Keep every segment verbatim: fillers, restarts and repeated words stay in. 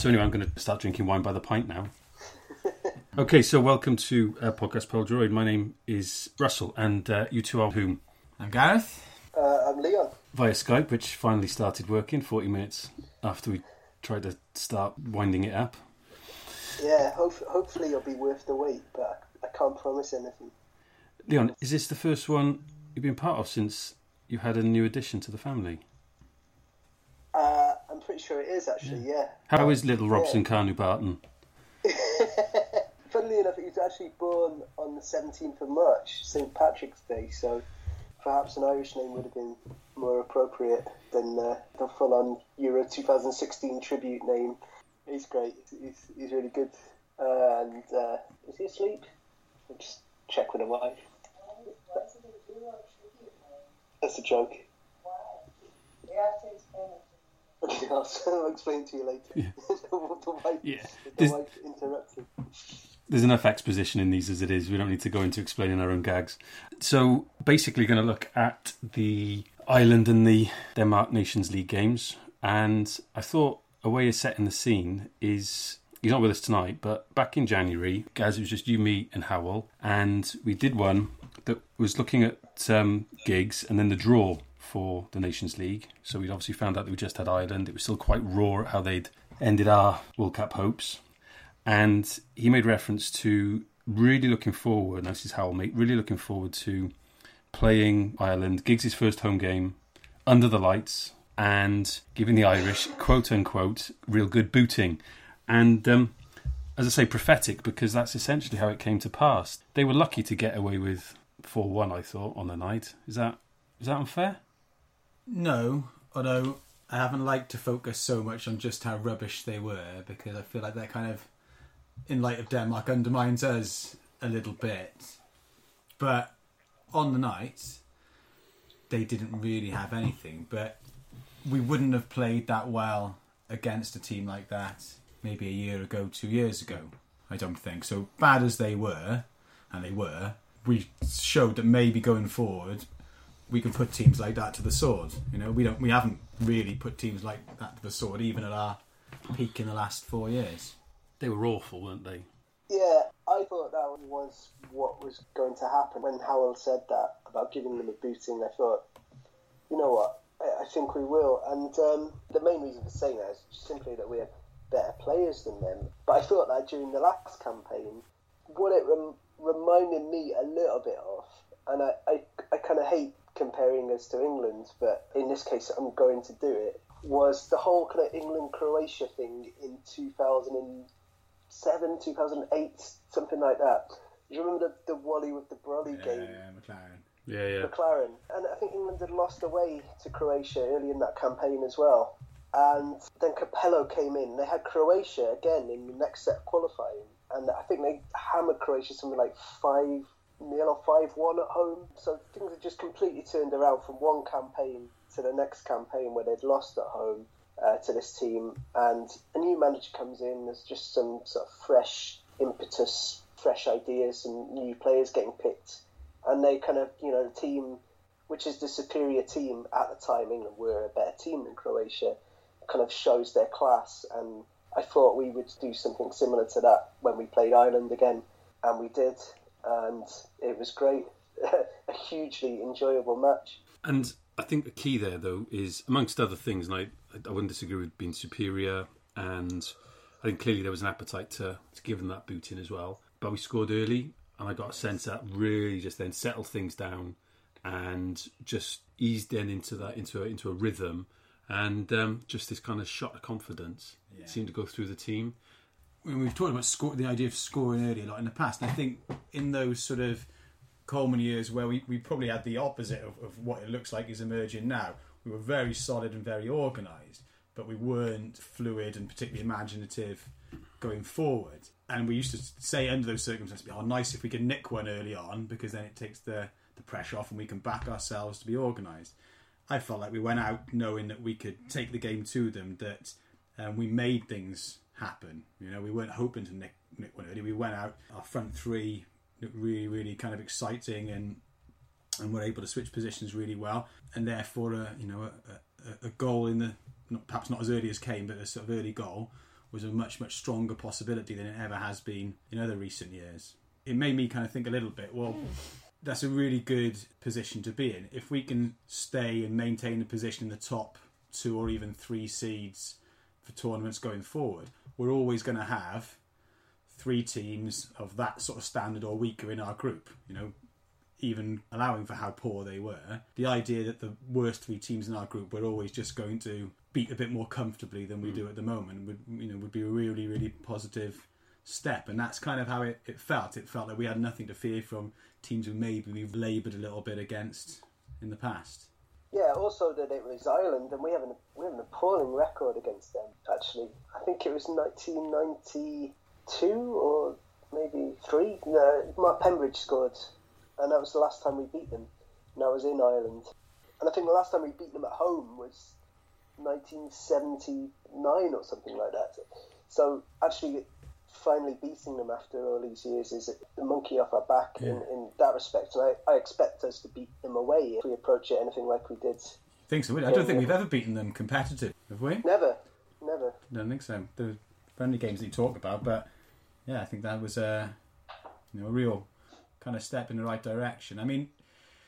So anyway, I'm going to start drinking wine by the pint now. Okay, so welcome to uh, Podcast Pearl Droid. My name is Russell, and uh, you two are whom? I'm Gareth. Uh, I'm Leon. Via Skype, which finally started working forty minutes after we tried to start winding it up. Yeah, hope, hopefully it'll be worth the wait, but I can't promise anything. Leon, is this the first one you've been part of since you had a new addition to the family? Uh, I'm pretty sure it is, actually, yeah. yeah. How is little Robson yeah. Carnu Barton? Funnily enough, he was actually born on the seventeenth of March, Saint Patrick's Day, so perhaps an Irish name would have been more appropriate than uh, the full-on Euro twenty sixteen tribute name. He's great. He's, he's really good. Uh, and uh, is he asleep? I'll just check with the wife. That's a joke. Why? You have to explain it. Okay, I'll, I'll explain to you later. Yeah. the, the wife, Yeah. the wife interrupted. There's enough exposition in these as it is. We don't need to go into explaining our own gags. So basically going to look at the Ireland and the Denmark Nations League games. And I thought a way of setting the scene is, he's not with us tonight, but back in January, guys, it was just you, me and Howell. And we did one that was looking at um, gigs and then the draw for the Nations League. So we'd obviously found out that we just had Ireland. It was still quite raw at how they'd ended our World Cup hopes. And he made reference to really looking forward, and this is Howell, mate, really looking forward to playing Ireland, Giggs' first home game, under the lights, and giving the Irish, quote-unquote, real good booting. And, um, as I say, prophetic, because that's essentially how it came to pass. They were lucky to get away with four one, I thought, on the night. Is that is that unfair? No, although I haven't liked to focus so much on just how rubbish they were, because I feel like that kind of, in light of Denmark, undermines us a little bit. But on the night, they didn't really have anything. But we wouldn't have played that well against a team like that maybe a year ago, two years ago, I don't think. So bad as they were, and they were, we showed that maybe going forward we can put teams like that to the sword. You know, we don't, we haven't really put teams like that to the sword, even at our peak in the last four years. They were awful, weren't they? Yeah, I thought that was what was going to happen. When Howell said that about giving them a booting, I thought, you know what, I, I think we will. And um, the main reason for saying that is simply that we have better players than them. But I thought that during the last campaign, what it rem- reminded me a little bit of, and I, I, I kind of hate comparing us to England, but in this case I'm going to do it, was the whole kind of England-Croatia thing in two thousand seven, two thousand eight, something like that. Do you remember the, the Wally with the Brolly yeah, game? Yeah, McLaren. Yeah, yeah. McLaren. And I think England had lost away to Croatia early in that campaign as well. And then Capello came in. They had Croatia again in the next set of qualifying. And I think they hammered Croatia something like five nil or five one at home. So things had just completely turned around from one campaign to the next campaign where they'd lost at home uh, to this team. And a new manager comes in. There's just some sort of fresh impetus, fresh ideas, and new players getting picked. And they kind of, you know, the team, which is the superior team at the time, England were a better team than Croatia, kind of shows their class. And I thought we would do something similar to that when we played Ireland again. And we did. And it was great. A hugely enjoyable match. And I think the key there, though, is, amongst other things, and I, I wouldn't disagree with being superior, and I think clearly there was an appetite to, to give them that booting as well. But we scored early, and I got a sense that really just then settled things down and just eased in into that into a, into a rhythm, and um, just this kind of shot of confidence yeah. seemed to go through the team. We've talked about score, the idea of scoring early a lot in the past, and I think in those sort of Coleman years where we, we probably had the opposite of, of what it looks like is emerging now, we were very solid and very organised, but we weren't fluid and particularly imaginative going forward. And we used to say under those circumstances, oh, nice if we can nick one early on, because then it takes the, the pressure off and we can back ourselves to be organised. I felt like we went out knowing that we could take the game to them, that um, we made things happen. You know, we weren't hoping to nick, nick one early. We went out, our front three looked really, really kind of exciting, and and were able to switch positions really well. And therefore, uh, you know, a, a, a goal in the, not, perhaps not as early as Kane, but a sort of early goal was a much, much stronger possibility than it ever has been in other recent years. It made me kind of think a little bit, well, that's a really good position to be in. If we can stay and maintain a position in the top two or even three seeds for tournaments going forward, we're always going to have three teams of that sort of standard or weaker in our group, you know, even allowing for how poor they were. The idea that the worst three teams in our group were always just going to beat a bit more comfortably than we do at the moment would, you know, would be a really, really positive step. And that's kind of how it, it felt. It felt like we had nothing to fear from teams who maybe we've laboured a little bit against in the past. Yeah, also that it was Ireland, and we have an we have an appalling record against them. Actually, I think it was nineteen ninety-two or maybe three. No, Mark Pembridge scored, and that was the last time we beat them. And I was in Ireland, and I think the last time we beat them at home was nineteen seventy-nine or something like that. So actually, finally beating them after all these years is the monkey off our back yeah. in, in that respect. And I, I expect us to beat them away if we approach it anything like we did. I think so. I don't think we've ever beaten them competitive, have we? Never, never. I don't think so. The friendly games that you talk about, but yeah, I think that was a you know a real kind of step in the right direction. I mean,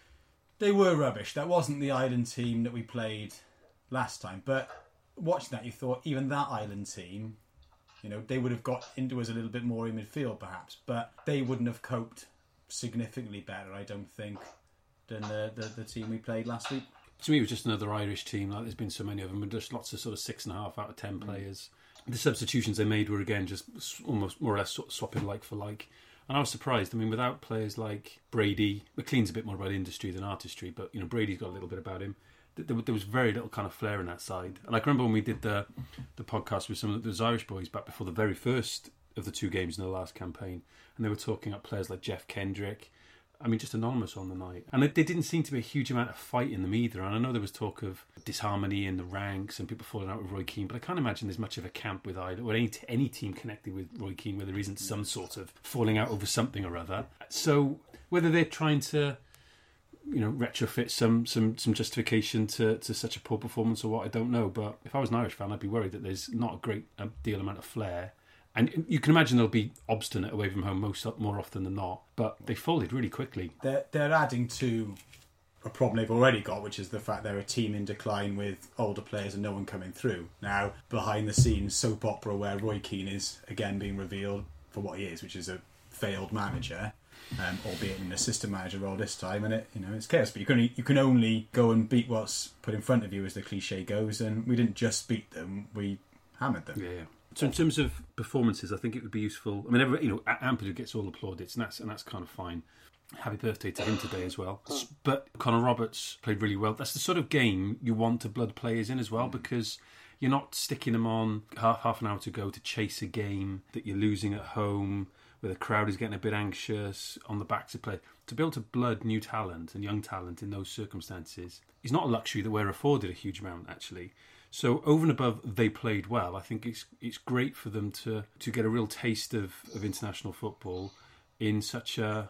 they were rubbish. That wasn't the Ireland team that we played last time, but watching that, you thought even that Ireland team, you know, they would have got into us a little bit more in midfield, perhaps, but they wouldn't have coped significantly better, I don't think, than the, the, the team we played last week. To me, it was just another Irish team. Like there's been so many of them, and just lots of sort of six and a half out of ten players. Mm. The substitutions they made were again just almost more or less sort of swapping like for like. And I was surprised. I mean, without players like Brady, McLean's a bit more about industry than artistry, but you know, Brady's got a little bit about him. There was very little kind of flair in that side. And I can remember when we did the the podcast with some of those Irish boys back before the very first of the two games in the last campaign, and they were talking up players like Jeff Kendrick. I mean, just anonymous on the night. And there didn't seem to be a huge amount of fight in them either. And I know there was talk of disharmony in the ranks and people falling out with Roy Keane, but I can't imagine there's much of a camp with either, or any, any team connected with Roy Keane where there isn't some sort of falling out over something or other. So whether they're trying to, you know, retrofit some some some justification to, to such a poor performance or what, I don't know. But if I was an Irish fan, I'd be worried that there's not a great deal amount of flair. And you can imagine they'll be obstinate away from home most more often than not. But they folded really quickly. They're, they're adding to a problem they've already got, which is the fact they're a team in decline with older players and no one coming through. Now, behind the scenes soap opera where Roy Keane is again being revealed for what he is, which is a failed manager. Um, albeit in an assistant manager role this time, and it you know it's chaos. But you can only, you can only go and beat what's put in front of you, as the cliche goes. And we didn't just beat them; we hammered them. Yeah. yeah. So in terms of performances, I think it would be useful. I mean, every, you know, Ampadu gets all the plaudits, and that's and that's kind of fine. Happy birthday to him today as well. But Connor Roberts played really well. That's the sort of game you want to blood players in as well, because you're not sticking them on half, half an hour to go to chase a game that you're losing at home, where the crowd is getting a bit anxious on the back to play. To be able to blood new talent and young talent in those circumstances is not a luxury that we're afforded a huge amount, actually. So over and above they played well, I think it's it's great for them to, to get a real taste of, of international football in such a...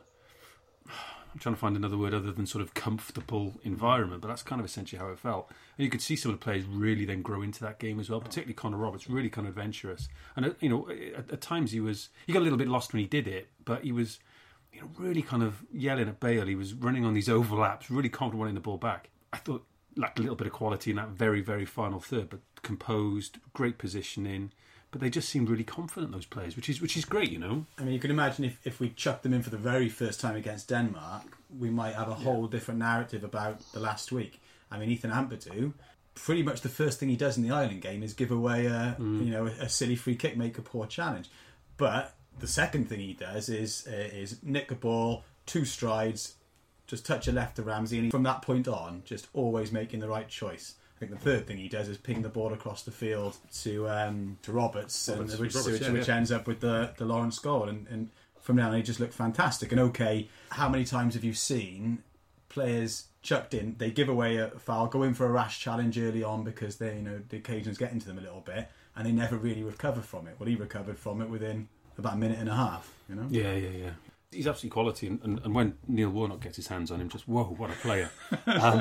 I'm trying to find another word other than sort of comfortable environment, but that's kind of essentially how it felt. And you could see some of the players really then grow into that game as well, particularly Connor Roberts, really kind of adventurous. And, you know, at, at times he was... He got a little bit lost when he did it, but he was, you know, really kind of yelling at Bale. He was running on these overlaps, really confident winning the ball back. I thought lacked a little bit of quality in that very, very final third, but composed, great positioning. But they just seemed really confident, those players, which is which is great, you know. I mean, you can imagine if, if we chucked them in for the very first time against Denmark, we might have a whole yeah. different narrative about the last week. I mean, Ethan Ampadu, pretty much the first thing he does in the Ireland game is give away a mm. you know a silly free kick, make a poor challenge. But the second thing he does is uh, is nick a ball, two strides, just touch a left to Ramsey, and from that point on, just always making the right choice. I think the third thing he does is ping the ball across the field to um, to Roberts, Roberts, and, which, Roberts, which, yeah, which yeah. ends up with the, the Lawrence goal. And, and from now on, he just looked fantastic. And okay, how many times have you seen players chucked in, they give away a foul, go in for a rash challenge early on because they, you know, the occasion's getting to them a little bit, and they never really recover from it. Well, he recovered from it within about a minute and a half, you know? Yeah, yeah, yeah. He's absolutely quality, and, and, and when Neil Warnock gets his hands on him, just, whoa, what a player. Um,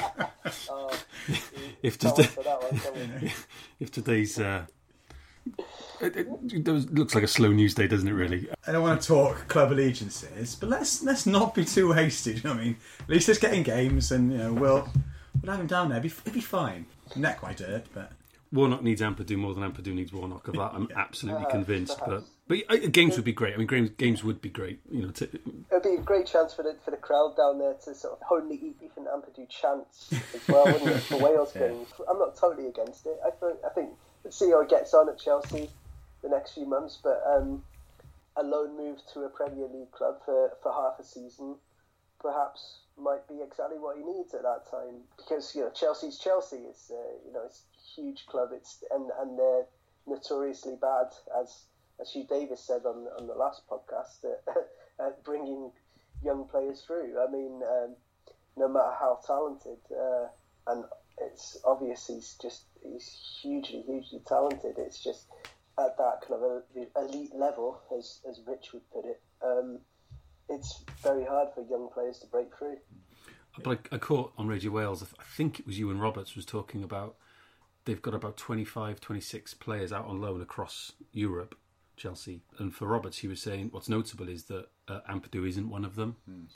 oh, if, today, today, if today's uh, It, it, it looks like a slow news day, doesn't it, really? I don't want to talk club allegiances, but let's let's not be too hasty. Do you know what I mean? At least let's get in games, and you know, we'll we'll have him down there. It'll be, it'll be fine. Neck quite hurt, but Warnock needs Ampadu more than Ampadu needs Warnock. Of that, I'm Yeah. absolutely Uh, convinced. perhaps. But but uh, games would be great. I mean, games games would be great. You know, to, It'd be a great chance for the for the crowd down there to sort of only Ethan Ampadu chants as well, wouldn't it, for Wales Yeah. games? I'm not totally against it. I think I think let's see how he gets on at Chelsea the next few months, but um, a loan move to a Premier League club for, for half a season perhaps might be exactly what he needs at that time, because you know Chelsea's Chelsea. It's uh, you know it's a huge club. It's and and they're notoriously bad, as as Hugh Davis said on on the last podcast, uh, at bringing young players through. I mean, um, no matter how talented, uh, and it's obvious he's just he's hugely hugely talented. It's just at that kind of a, elite level, as as Rich would put it. Um, it's very hard for young players to break through. but I, I caught on Radio Wales. I think it was you and Roberts was talking about. They've got about twenty-five, twenty-six players out on loan across Europe, Chelsea. And for Roberts, he was saying what's notable is that uh, Ampadu isn't one of them. Mm.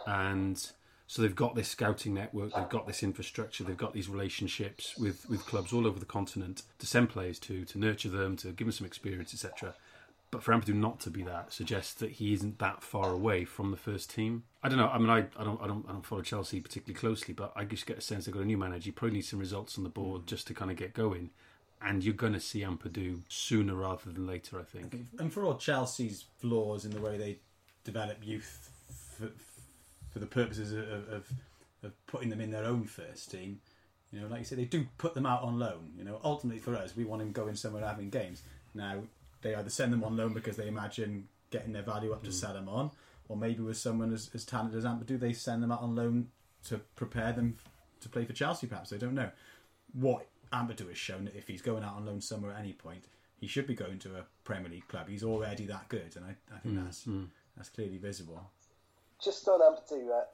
And so they've got this scouting network, they've got this infrastructure, they've got these relationships with, with clubs all over the continent to send players to, to nurture them, to give them some experience, et cetera. But for Ampadu not to be that suggests that he isn't that far away from the first team. I don't know. I mean, I, I don't, I don't, I don't follow Chelsea particularly closely, but I just get a sense they've got a new manager. You probably need some results on the board just to kind of get going, and you're going to see Ampadu sooner rather than later, I think. and for all Chelsea's flaws in the way they develop youth for, for the purposes of, of of putting them in their own first team, you know, like you said, they do put them out on loan. You know, ultimately for us, we want them going somewhere and having games. Now, they either send them on loan because they imagine getting their value up to mm. sell them on, or maybe with someone as, as talented as Ampadu, they send them out on loan to prepare them to play for Chelsea, perhaps. I don't know. What Ampadu has shown, that if he's going out on loan somewhere at any point, he should be going to a Premier League club. He's already that good, and I, I think mm. that's mm. that's clearly visible. Just on Ampadu, uh,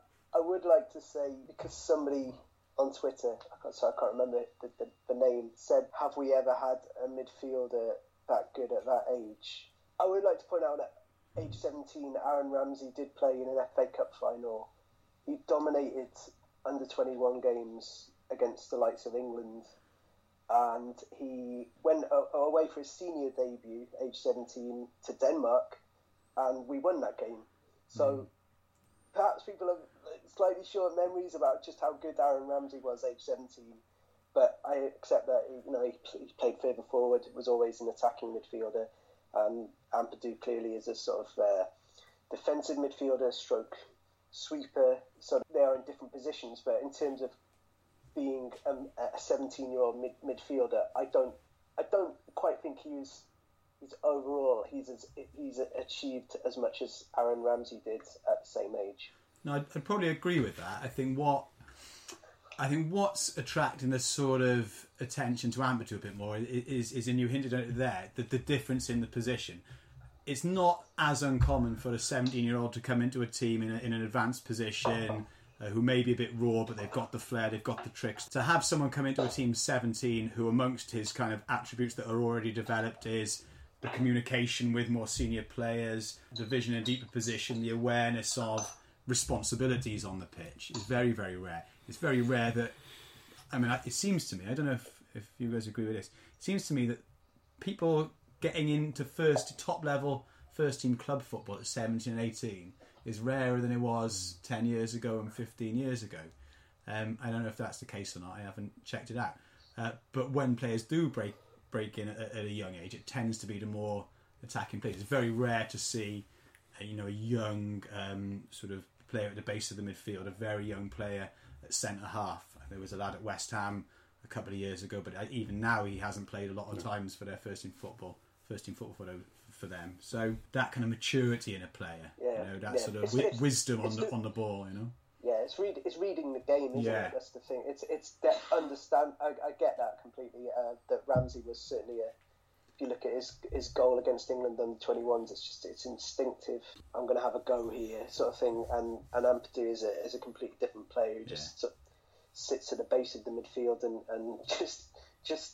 I would like to say, because somebody on Twitter, I can't, so I can't remember the, the, the name, said, have we ever had a midfielder that good at that age? I would like to point out that at age seventeen, Aaron Ramsey did play in an F A Cup final. He dominated under twenty-one games against the likes of England, and he went away for his senior debut, age seventeen, to Denmark, and we won that game. So mm. perhaps people have slightly short memories about just how good Aaron Ramsey was age seventeen. But I accept that, you know, he, he played further forward, was always an attacking midfielder, and Ampadu clearly is a sort of uh, defensive midfielder, stroke sweeper. So they are in different positions, but in terms of being um, a seventeen-year-old mid- midfielder, I don't, I don't quite think he's, he's overall he's as, he's achieved as much as Aaron Ramsey did at the same age. No, I'd, I'd probably agree with that. I think what. I think what's attracting the sort of attention to Ampadu a bit more is, is, and you hinted at it there, the, the difference in the position. It's not as uncommon for a seventeen-year-old to come into a team in, a, in an advanced position, uh, who may be a bit raw, but they've got the flair, they've got the tricks. To have someone come into a team seventeen, who amongst his kind of attributes that are already developed is the communication with more senior players, the vision in a deeper position, the awareness of responsibilities on the pitch, is very, very rare. It's very rare that, I mean, it seems to me, I don't know if, if you guys agree with this, it seems to me that people getting into first, top level, first team club football at seventeen and eighteen is rarer than it was ten years ago and fifteen years ago. Um, I don't know if that's the case or not, I haven't checked it out. Uh, but when players do break break in at, at a young age, it tends to be the more attacking players. It's very rare to see, a, you know, a young um, sort of player at the base of the midfield, a very young player at centre half. There was a lad at West Ham a couple of years ago, but even now he hasn't played a lot of times for their first team football, first team football for, for them. So that kind of maturity in a player, yeah, you know, that yeah. sort of it's, wi- it's, wisdom it's on the, the, on the ball, you know. Yeah, it's read, it's reading the game, isn't yeah. it? That's the thing. It's it's de- understand. I, I get that completely. Uh, that Ramsey was certainly a. If you look at his his goal against England under twenty-ones, it's just it's instinctive. I'm going to have a go here, sort of thing. And and Ampadu is a is a completely different player who just yeah. sort of sits at the base of the midfield and, and just just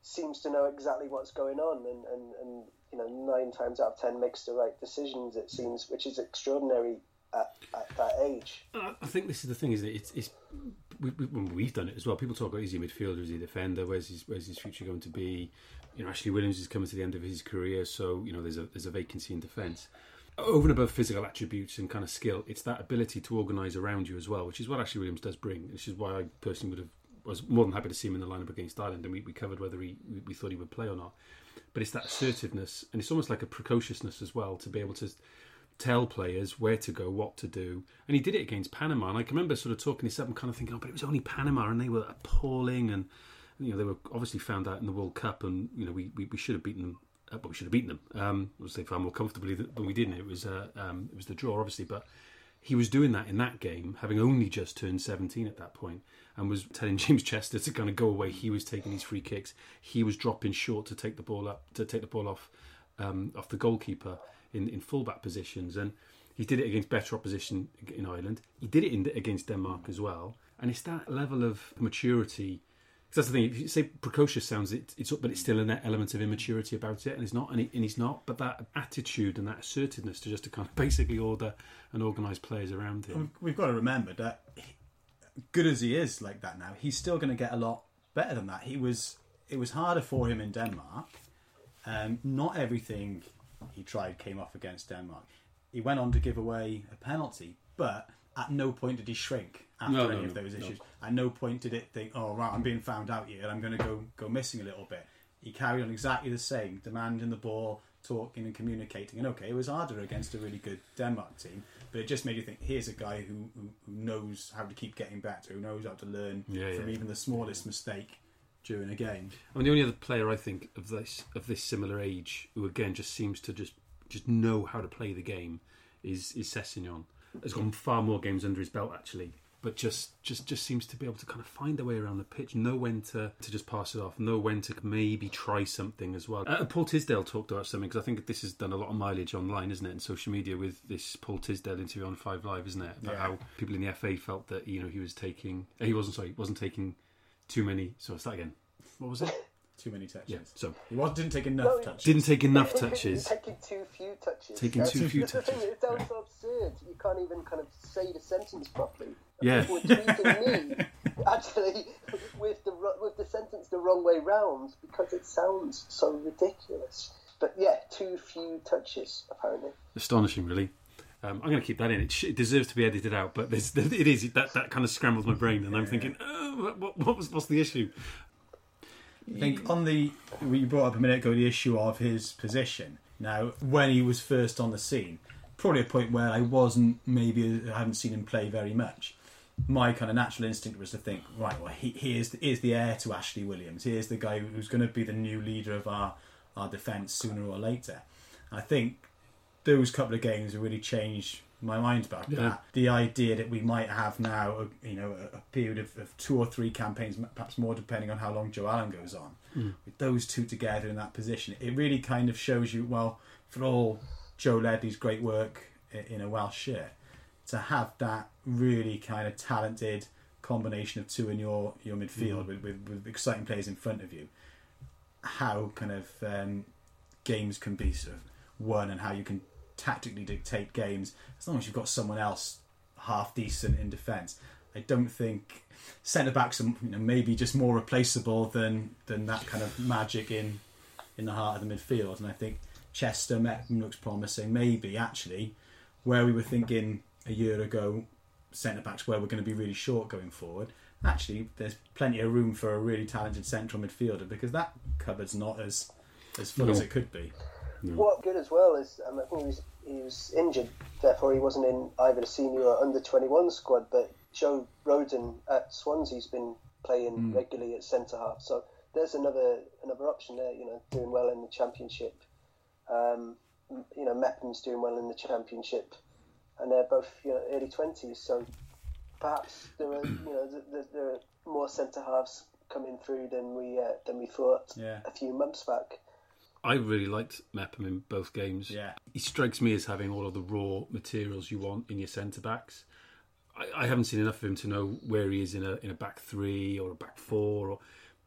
seems to know exactly what's going on, and, and, and you know, nine times out of ten makes the right decisions, it seems, which is extraordinary at, at that age. I think this is the thing, isn't it? It's, it's we, we, we've done it as well. People talk about, is he a midfielder, is he a defender, where's his where's his future going to be? You know, Ashley Williams is coming to the end of his career, so you know there's a there's a vacancy in defence. Over and above physical attributes and kind of skill, it's that ability to organise around you as well, which is what Ashley Williams does bring. Which is why I personally would have was more than happy to see him in the lineup against Ireland, and we, we covered whether he we, we thought he would play or not. But it's that assertiveness, and it's almost like a precociousness as well, to be able to tell players where to go, what to do. And he did it against Panama, and I can remember sort of talking this up and kind of thinking, oh, but it was only Panama, and they were appalling, and you know they were obviously found out in the World Cup, and you know we, we, we should have beaten them. Uh, but we should have beaten them. Um, obviously, far more comfortably than we didn't. It was uh, um, it was the draw, obviously, but he was doing that in that game, having only just turned seventeen at that point, and was telling James Chester to kind of go away. He was taking his free kicks. He was dropping short to take the ball up, to take the ball off um, off the goalkeeper in, in fullback positions, and he did it against better opposition in Ireland. He did it in, against Denmark as well, and it's that level of maturity. Because that's the thing. If you say precocious sounds, it, it's but it's still an element of immaturity about it, and it's not, and, it, and he's not. But that attitude and that assertiveness to just to kind of basically order and organise players around him. We've got to remember that, good as he is like that now, he's still going to get a lot better than that. He was. It was harder for him in Denmark. Um, not everything he tried came off against Denmark. He went on to give away a penalty, but at no point did he shrink after no, any no, of those no, issues. No. At no point did it think, oh, right, I'm being found out here, I'm going to go go missing a little bit. He carried on exactly the same, demanding the ball, talking and communicating. And okay, it was harder against a really good Denmark team, but it just made you think, here's a guy who, who, who knows how to keep getting better, who knows how to learn yeah, from yeah. even the smallest mistake during a game. I mean, the only other player I think of this of this similar age who again just seems to just just know how to play the game is is Sessegnon. Has got far more games under his belt actually, but just, just, just seems to be able to kind of find a way around the pitch, know when to, to just pass it off, know when to maybe try something as well. Uh, Paul Tisdale talked about something, because I think this has done a lot of mileage online, isn't it, and social media, with this Paul Tisdale interview on Five Live, isn't it? About yeah. how people in the F A felt that you know he was taking, he wasn't sorry, wasn't taking too many. So start again. What was it? Too many touches. Yeah, so he was, didn't take enough No, touches. didn't take enough touches. Taking too few touches. Taking That's too few the thing, touches. It sounds so absurd. You can't even kind of say the sentence properly. Yeah. People were tweeting me actually with the ro- with the sentence the wrong way round because it sounds so ridiculous. But yeah, too few touches apparently. Astonishing, really. Um, I'm going to keep that in. It, sh- it deserves to be edited out, but there's, it is that that kind of scrambles my brain, and I'm thinking, oh, what, what was what's the issue? I think on the, you brought up a minute ago the issue of his position. Now, when he was first on the scene, probably a point where I wasn't, maybe I hadn't seen him play very much. My kind of natural instinct was to think, right, well, he, here's, the, here's the heir to Ashley Williams. Here's the guy who's going to be the new leader of our, our defence sooner or later. I think those couple of games have really changed my mind about Yeah. that. The idea that we might have now, you know, a, a period of, of two or three campaigns, perhaps more, depending on how long Joe Allen goes on. Mm. With those two together in that position, it really kind of shows you, well, for all Joe Ledley's great work in a Welsh shirt, to have that really kind of talented combination of two in your, your midfield mm. with, with, with exciting players in front of you, how kind of um, games can be sort of won and how you can tactically dictate games as long as you've got someone else half decent in defence. I don't think centre backs are, you know, maybe just more replaceable than than that kind of magic in in the heart of the midfield. And I think Chester Meckham looks promising. Maybe actually where we were thinking a year ago, centre backs where we're going to be really short going forward. Actually, there's plenty of room for a really talented central midfielder because that cupboard's not as as full No. as it could be. No. What good as well is um, I think he was he was injured, therefore he wasn't in either the senior or under twenty-one squad. But Joe Roden at Swansea's been playing Mm. regularly at centre half, so there's another another option there. You know, doing well in the Championship. Um, you know, Mepham's doing well in the Championship, and they're both, you know, early twenties. So perhaps there are you know there, there are more centre halves coming through than we uh, than we thought Yeah. a few months back. I really liked Mepham in both games. Yeah. He strikes me as having all of the raw materials you want in your centre backs. I, I haven't seen enough of him to know where he is in a in a back three or a back four. Or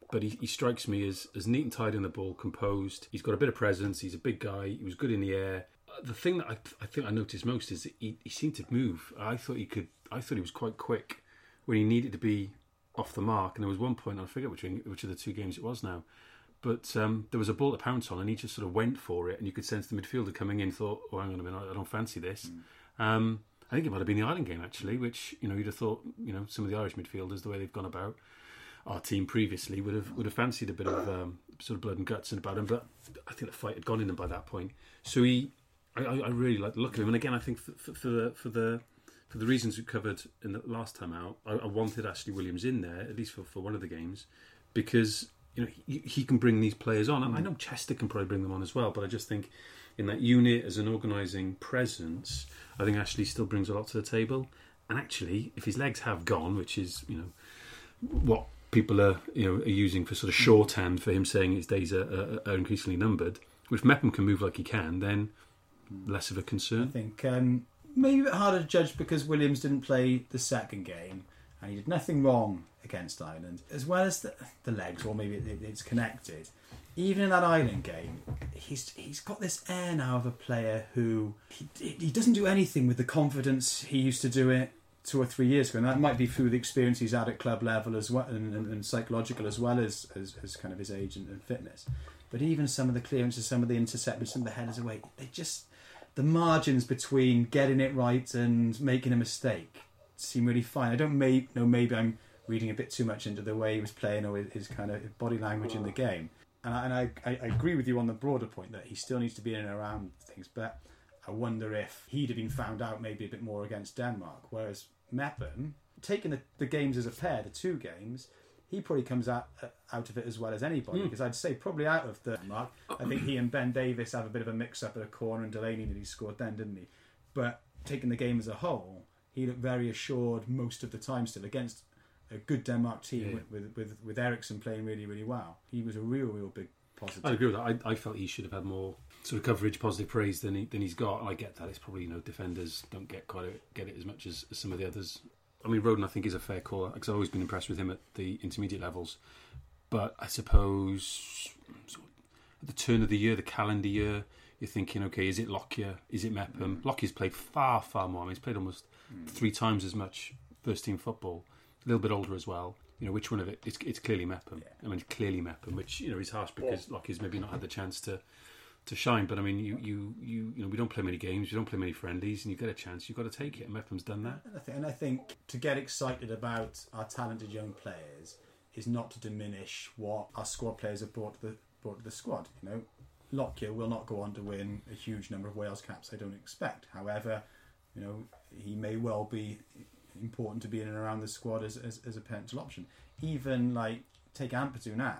but he, he strikes me as, as neat and tidy on the ball, composed. He's got a bit of presence. He's a big guy. He was good in the air. Uh, the thing that I, I think I noticed most is that he, he seemed to move. I thought he could. I thought he was quite quick when he needed to be off the mark. And there was one point, I forget which which of the two games it was now, but um, there was a ball to pounce on, and he just sort of went for it. And you could sense the midfielder coming in. Thought, "Oh, hang on a minute, I don't fancy this." Mm. Um, I think it might have been the Ireland game actually, which you know you'd have thought you know some of the Irish midfielders, the way they've gone about our team previously, would have would have fancied a bit of um, sort of blood and guts about him. But I think the fight had gone in him by that point. So he, I, I really like the look of him. And again, I think for, for, for the for the for the reasons we covered in the last time out, I, I wanted Ashley Williams in there at least for, for one of the games because you know he, he can bring these players on. And I know Chester can probably bring them on as well, but I just think in that unit as an organising presence, I think Ashley still brings a lot to the table. And actually, if his legs have gone, which is you know what people are you know are using for sort of shorthand for him saying his days are, are, are increasingly numbered. If Mepham can move like he can, then less of a concern. I think um, maybe a bit harder to judge because Williams didn't play the second game and he did nothing wrong against Ireland, as well as the, the legs, or maybe it, it's connected. Even in that Ireland game, he's he's got this air now of a player who he, he doesn't do anything with the confidence he used to do it two or three years ago, and that might be through the experience he's had at club level as well, and, and, and psychological as well as, as as kind of his age and, and fitness. But even some of the clearances, some of the interceptions, some of the headers away, they just the margins between getting it right and making a mistake seem really fine. I don't may, know maybe I'm reading a bit too much into the way he was playing or his kind of body language in the game. And I, and I, I agree with you on the broader point that he still needs to be in and around things, but I wonder if he'd have been found out maybe a bit more against Denmark, whereas Mepham, taking the, the games as a pair, the two games, he probably comes out out of it as well as anybody, mm. because I'd say probably out of the Denmark, I think he and Ben Davis have a bit of a mix-up at a corner, and Delaney that he scored then, didn't he? But taking the game as a whole, he looked very assured most of the time still against a good Denmark team yeah. with, with, with, with Eriksson playing really, really well. He was a real, real big positive. I agree with that. I, I felt he should have had more sort of coverage, positive praise than he, than he's got. And I get that. It's probably, you know, defenders don't get quite a, get it as much as, as some of the others. I mean, Roden, I think, is a fair call because I've always been impressed with him at the intermediate levels. But I suppose at the turn of the year, the calendar year, you're thinking, okay, is it Lockyer? Is it Mepham? Mm. Lockyer's played far, far more. I mean, he's played almost mm. three times as much first-team football. A little bit older as well. You know, which one of it? It's, it's clearly Mepham. Yeah. I mean, it's clearly Mepham, which, you know, is harsh because yeah. Lockyer's maybe not had the chance to to shine. But, I mean, you, you, you, you know, we don't play many games, we don't play many friendlies, and you get a chance, you've got to take it. And Mepham's done that. And I think, and I think to get excited about our talented young players is not to diminish what our squad players have brought to the, brought to the squad. You know, Lockyer will not go on to win a huge number of Wales caps, I don't expect. However, you know, he may well be important to be in and around the squad as, as, as a potential option. Even like take Ampadu now,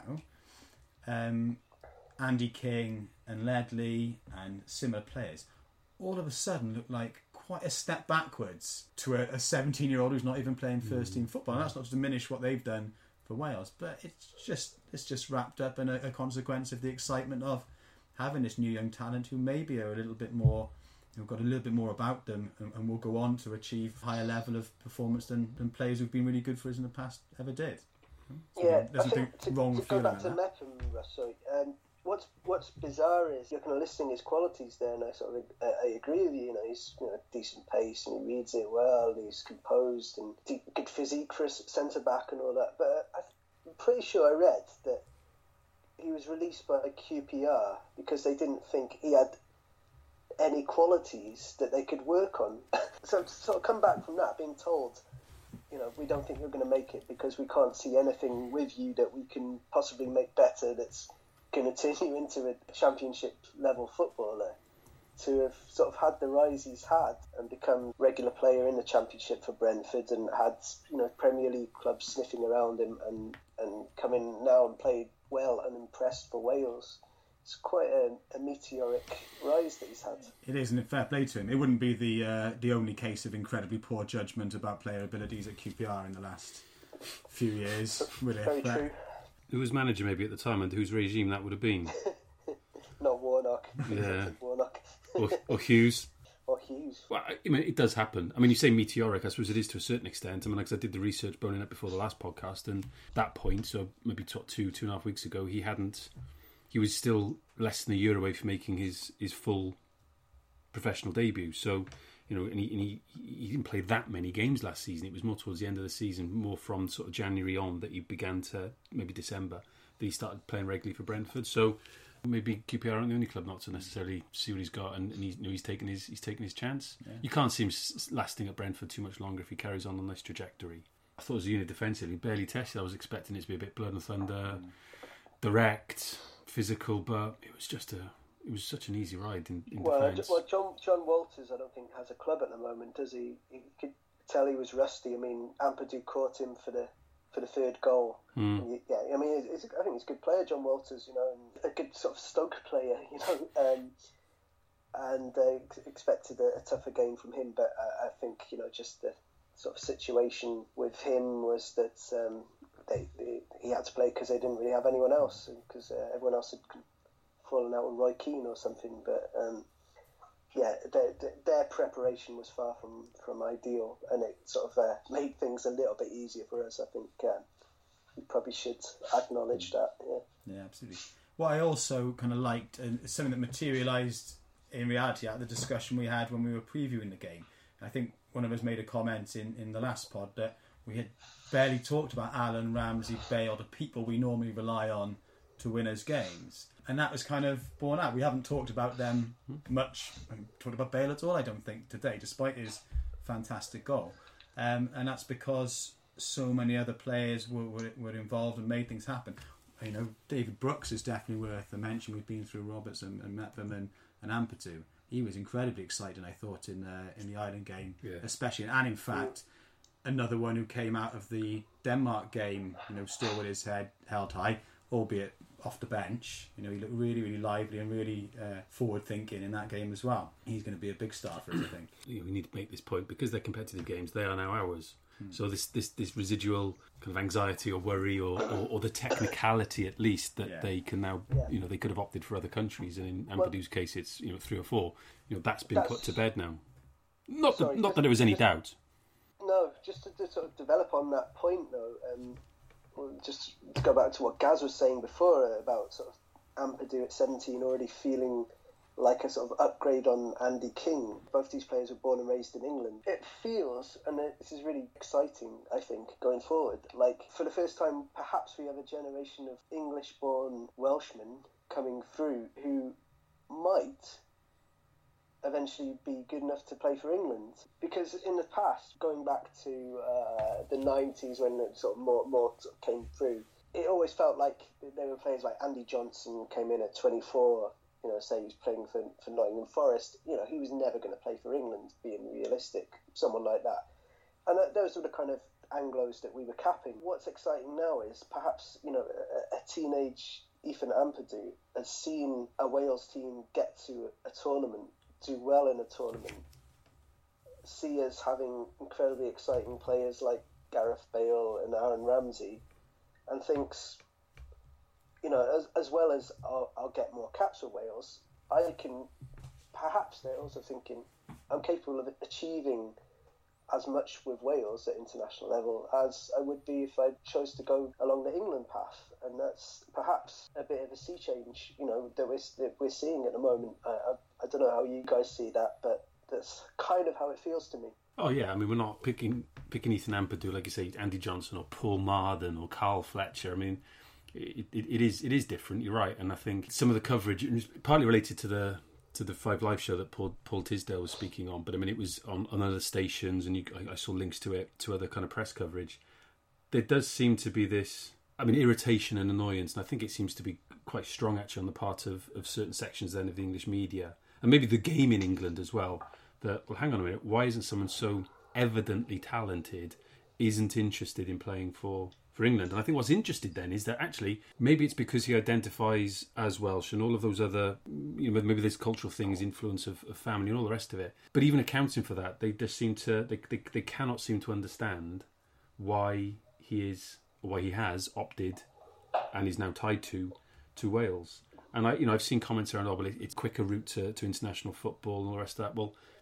um, Andy King and Ledley and similar players all of a sudden look like quite a step backwards to a seventeen year old who's not even playing first team football. And that's not to diminish what they've done for Wales, but it's just it's just wrapped up in a, a consequence of the excitement of having this new young talent who maybe are a little bit more, who've got a little bit more about them and, and will go on to achieve a higher level of performance than, than players who've been really good for us in the past ever did. So yeah, I think to, wrong to go back to Mepham, sorry, um, what's what's bizarre is you're kind of listing his qualities there, and I sort of uh, I agree with you. You know, he's you know decent pace and he reads it well. And he's composed and deep, good physique for a centre back and all that. But I'm pretty sure I read that he was released by Q P R because they didn't think he had any qualities that they could work on. So to sort of come back from that, being told, you know, we don't think you're going to make it because we can't see anything with you that we can possibly make better that's going to turn you into a championship level footballer. To have sort of had the rise he's had and become regular player in the championship for Brentford and had, you know, Premier League clubs sniffing around him and, and come in now and played well and impressed for Wales. It's quite a, a meteoric rise that he's had. It is, and fair play to him. It wouldn't be the uh, the only case of incredibly poor judgment about player abilities at Q P R in the last few years, would it? Very but... true. Who was manager maybe at the time and whose regime that would have been? Not Warnock. Yeah. Warnock. or, or Hughes. Or Hughes. Well, I mean, it does happen. I mean, you say meteoric, I suppose it is to a certain extent. I mean, like I did the research boning up before the last podcast, and at that point, so maybe two, two and a half weeks ago, he hadn't, he was still less than a year away from making his, his full professional debut. So, you know, and he, and he he didn't play that many games last season. It was more towards the end of the season, more from sort of January on, that he began to, maybe December, that he started playing regularly for Brentford. So maybe Q P R aren't the only club not to necessarily see what he's got, and, and he's, you know, he's taken his he's taken his chance. Yeah. You can't see him s- lasting at Brentford too much longer if he carries on on this trajectory. I thought as a unit defensively, barely tested. I was expecting it to be a bit blood and thunder, mm. direct, physical, but it was just a it was such an easy ride in, in well, defence. Well, John John Walters, I don't think has a club at the moment, does he? You could tell he was rusty. I mean, Ampadu caught him for the. for the third goal. Mm. You, yeah, I mean, it's, I think he's a good player, John Walters, you know, and a good sort of Stoke player, you know, um, and uh, expected a, a tougher game from him, but uh, I think, you know, just the sort of situation with him was that um, they, they he had to play because they didn't really have anyone else, because uh, everyone else had fallen out on Roy Keane or something, but um, yeah, their, their preparation was far from, from ideal, and it sort of uh, made things a little bit easier for us. I think um, we probably should acknowledge that. Yeah, yeah, absolutely. What I also kind of liked, and something that materialised in reality out of the discussion we had when we were previewing the game, I think one of us made a comment in, in the last pod that we had barely talked about Allen, Ramsey, Bale, the people we normally rely on to win us games. And that was kind of borne out. We haven't talked about them much. I haven't talked about Bale at all, I don't think, today, despite his fantastic goal. Um, and that's because so many other players were, were, were involved and made things happen. You know, David Brooks is definitely worth a mention. We've been through Roberts and, and met them and, and Ampadu. He was incredibly exciting, I thought, in uh, in the Ireland game, yeah. especially. And in fact, another one who came out of the Denmark game, you know, still with his head held high, albeit off the bench. You know, he looked really, really lively and really uh, forward-thinking in that game as well. He's going to be a big star for us, I think. We need to make this point, because they're competitive games, they are now ours. Hmm. So this, this this residual kind of anxiety or worry or, or, or the technicality, at least, that yeah. they can now, yeah. you know, they could have opted for other countries, and in Ampadu's well, case, it's, you know, three or four. You know, that's been that's, put to bed now. Not sorry, that, not just, that there was any just, doubt. No, just to, to sort of develop on that point, though. Um, Just to go back to what Gaz was saying before about sort of Ampadu at seventeen already feeling like a sort of upgrade on Andy King. Both these players were born and raised in England. It feels, and this is really exciting, I think, going forward, like for the first time perhaps we have a generation of English-born Welshmen coming through who might eventually be good enough to play for England, because in the past, going back to uh, the nineties when it sort of more more sort of came through, it always felt like there were players like Andy Johnson came in at twenty-four. You know, say he was playing for for Nottingham Forest. You know, he was never going to play for England, being realistic. Someone like that, and uh, those were the kind of Anglos that we were capping. What's exciting now is perhaps, you know, a, a teenage Ethan Ampadu has seen a Wales team get to a tournament, do well in a tournament, see us having incredibly exciting players like Gareth Bale and Aaron Ramsey, and thinks, you know, as, as well as I'll, I'll get more caps for Wales, I can, perhaps they're also thinking, I'm capable of achieving as much with Wales at international level as I would be if I chose to go along the England path. And that's perhaps a bit of a sea change, you know, that we're, that we're seeing at the moment. I, I, I don't know how you guys see that, but that's kind of how it feels to me. Oh yeah, I mean, we're not picking picking Ethan Ampadu, like you say, Andy Johnson or Paul Marden or Carl Fletcher. I mean, it, it, it is it is different, you're right. And I think some of the coverage, and it's partly related to the to the Five Live show that Paul, Paul Tisdale was speaking on, but I mean, it was on, on other stations, and you, I, I saw links to it, to other kind of press coverage. There does seem to be this, I mean, irritation and annoyance, and I think it seems to be quite strong, actually, on the part of, of certain sections then of the English media, and maybe the game in England as well, that, well, hang on a minute, why isn't someone so evidently talented isn't interested in playing for... for England? And I think what's interested then is that actually maybe it's because he identifies as Welsh and all of those other, you know, maybe there's cultural things, influence of, of family and all the rest of it. But even accounting for that, they just seem to, they, they, they cannot seem to understand why he is, or why he has opted and is now tied to to Wales. And I, you know, I've seen comments around, oh, well, it's quicker route to, to international football and all the rest of that. Well,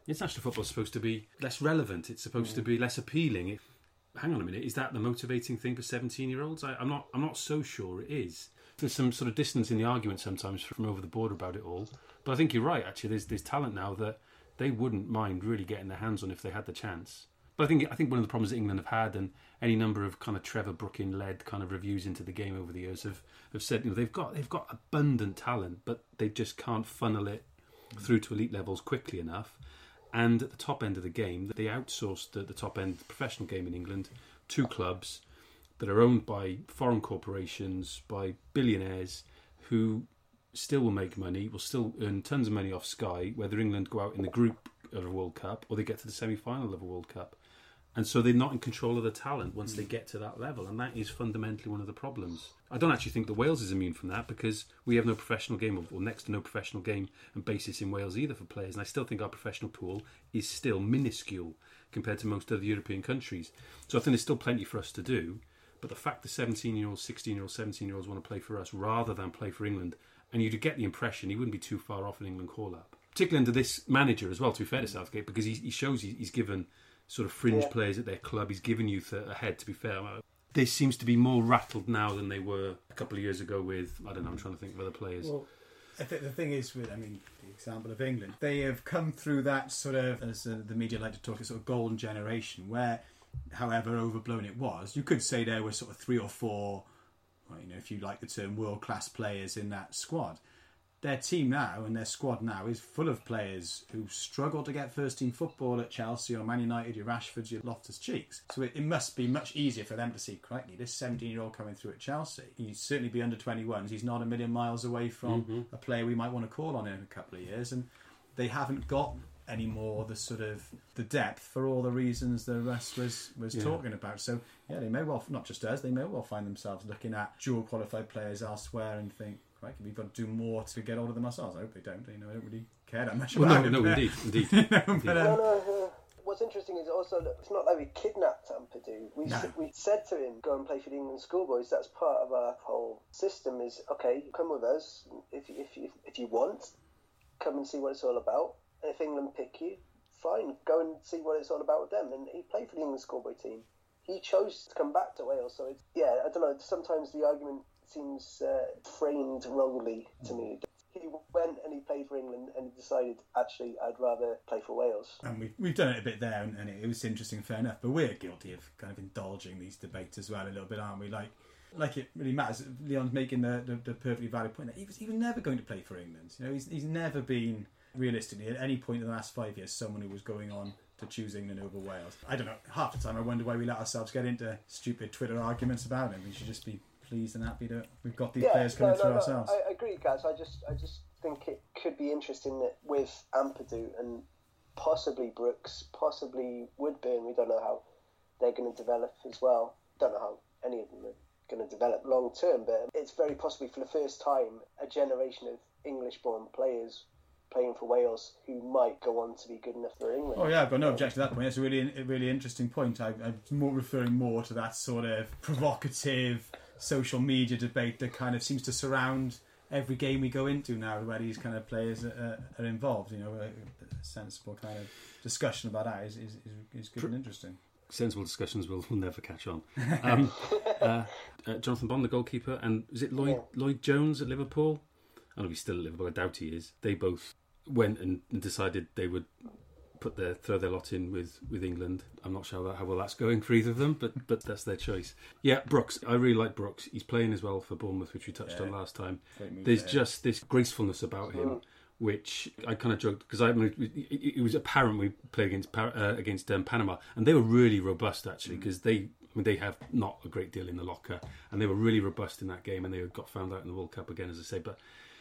international football is supposed to be less relevant. It's supposed mm. to be less appealing. It, hang on a minute, is that the motivating thing for seventeen-year-olds? I, I'm not. I'm not so sure it is. There's some sort of distance in the argument sometimes from over the border about it all. But I think you're right. Actually, there's there's talent now that they wouldn't mind really getting their hands on if they had the chance. But I think I think one of the problems that England have had, and any number of kind of Trevor Brooking led kind of reviews into the game over the years have, have said, you know, they've got they've got abundant talent, but they just can't funnel it through to elite levels quickly enough. And at the top end of the game, they outsourced the, the top end professional game in England to clubs that are owned by foreign corporations, by billionaires who still will make money, will still earn tons of money off Sky, whether England go out in the group of a World Cup or they get to the semi-final of a World Cup. And so they're not in control of the talent once they get to that level, and that is fundamentally one of the problems. I don't actually think that Wales is immune from that, because we have no professional game, or next to no professional game and basis in Wales either for players, and I still think our professional pool is still minuscule compared to most other European countries. So I think there's still plenty for us to do, but the fact that seventeen-year-olds, sixteen-year-olds, seventeen-year-olds want to play for us rather than play for England, and you'd get the impression he wouldn't be too far off an England call-up. Particularly under this manager as well, to be fair to Southgate, because he, he shows he's given sort of fringe yeah. players at their club, he's given youth ahead, to be fair. This seems to be more rattled now than they were a couple of years ago with, I don't know, I'm trying to think of other players. Well, I think the thing is with, I mean, the example of England, they have come through that sort of, as uh, the media like to talk, a sort of golden generation, where, however overblown it was, you could say there were sort of three or four, well, you know, if you like the term, world-class players in that squad. Their team now and their squad now is full of players who struggle to get first-team football at Chelsea or Man United, your Rashfords, your Loftus-Cheeks. So it, it must be much easier for them to see, crikey, this seventeen-year-old coming through at Chelsea. He'd certainly be under twenty-ones. He's not a million miles away from mm-hmm. a player we might want to call on in a couple of years. And they haven't got any more the sort of the depth for all the reasons the Russ was, was yeah. talking about. So, yeah, they may well, not just us, they may well find themselves looking at dual-qualified players elsewhere and think, right, we've got to do more to get hold of them ourselves. I hope they don't. You know, I don't really care that much well, about no, it. No, indeed, indeed. you know, indeed. But, um, no, no, no. What's interesting is also that it's not like we kidnapped Ampadu. We no. we said to him, go and play for the England schoolboys. That's part of our whole system. Is okay, come with us if if if, if you want. Come and see what it's all about. And if England pick you, fine, go and see what it's all about with them. And he played for the England schoolboy team. He chose to come back to Wales. So it's, yeah, I don't know. Sometimes the argument seems uh, framed wrongly to me. He went and he played for England and he decided, actually, I'd rather play for Wales. And we've, we've done it a bit there, and it, it was interesting, fair enough, but we're guilty of kind of indulging these debates as well a little bit, aren't we? Like, like it really matters. Leon's making the, the, the perfectly valid point that he was, he was never going to play for England. You know, he's, he's never been, realistically, at any point in the last five years, someone who was going on to choose England over Wales. I don't know, half the time I wonder why we let ourselves get into stupid Twitter arguments about him. We should just be pleased and happy that we've got these yeah, players coming no, no, through no, ourselves. I agree, guys. I just, I just think it could be interesting that with Ampadu and possibly Brooks, possibly Woodburn, we don't know how they're going to develop as well. Don't know how any of them are going to develop long term, but it's very possibly for the first time a generation of English-born players playing for Wales who might go on to be good enough for England. Oh yeah, I've got no objection to that point. That's a really, a really interesting point. I, I'm more referring more to that sort of provocative social media debate that kind of seems to surround every game we go into now, where these kind of players are, are involved. You know, a, a sensible kind of discussion about that is is, is good and interesting. Sensible discussions will, will never catch on. Um, uh, uh, Jonathan Bond, the goalkeeper, and is it Lloyd yeah. Lloyd Jones at Liverpool? I don't know if he's still at Liverpool. I doubt he is. They both went and decided they would put their throw their lot in with, with England. I'm not sure how well that's going for either of them, but but that's their choice. Yeah, Brooks. I really like Brooks. He's playing as well for Bournemouth, which we touched yeah. on last time. There's there. just this gracefulness about him, which I kind of joked because I mean, it, it was apparent we played against uh, against um, Panama, and they were really robust actually because mm. they. I mean, they have not a great deal in the locker, and they were really robust in that game, and they got found out in the World Cup again, as I say. But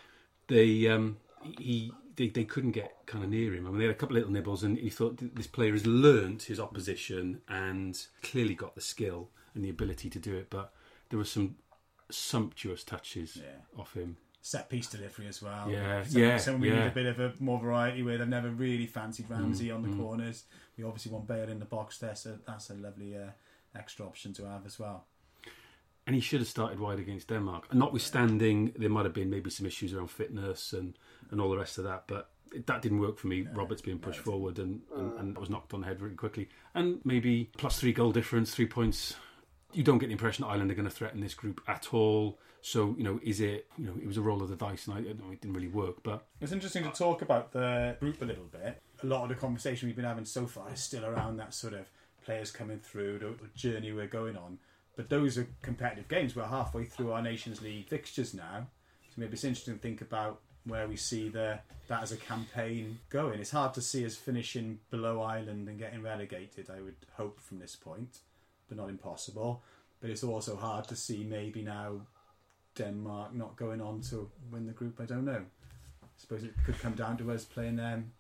they, um, he, they, they couldn't get kind of near him. I mean, they had a couple of little nibbles, and he thought this player has learnt his opposition and clearly got the skill and the ability to do it. But there were some sumptuous touches yeah. off him. Set piece delivery as well. Yeah, some, yeah. Some we yeah. need a bit of a more variety with. I've never really fancied Ramsey mm, on the mm. corners. We obviously want Bale in the box there, so that's a lovely uh, extra option to have as well. And he should have started wide against Denmark. And notwithstanding, there might have been maybe some issues around fitness and, and all the rest of that. But that didn't work for me. No, Roberts being pushed no, forward and, and, and was knocked on the head really quickly. And maybe plus three goal difference, three points. You don't get the impression that Ireland are going to threaten this group at all. So, you know, is it, you know, it was a roll of the dice and I, you know, it didn't really work. But it's interesting to talk about the group a little bit. A lot of the conversation we've been having so far is still around that sort of players coming through, the journey we're going on. But those are competitive games. We're halfway through our Nations League fixtures now. So maybe it's interesting to think about where we see the that as a campaign going. It's hard to see us finishing below Ireland and getting relegated, I would hope, from this point. But not impossible. But it's also hard to see maybe now Denmark not going on to win the group. I don't know. I suppose it could come down to us playing them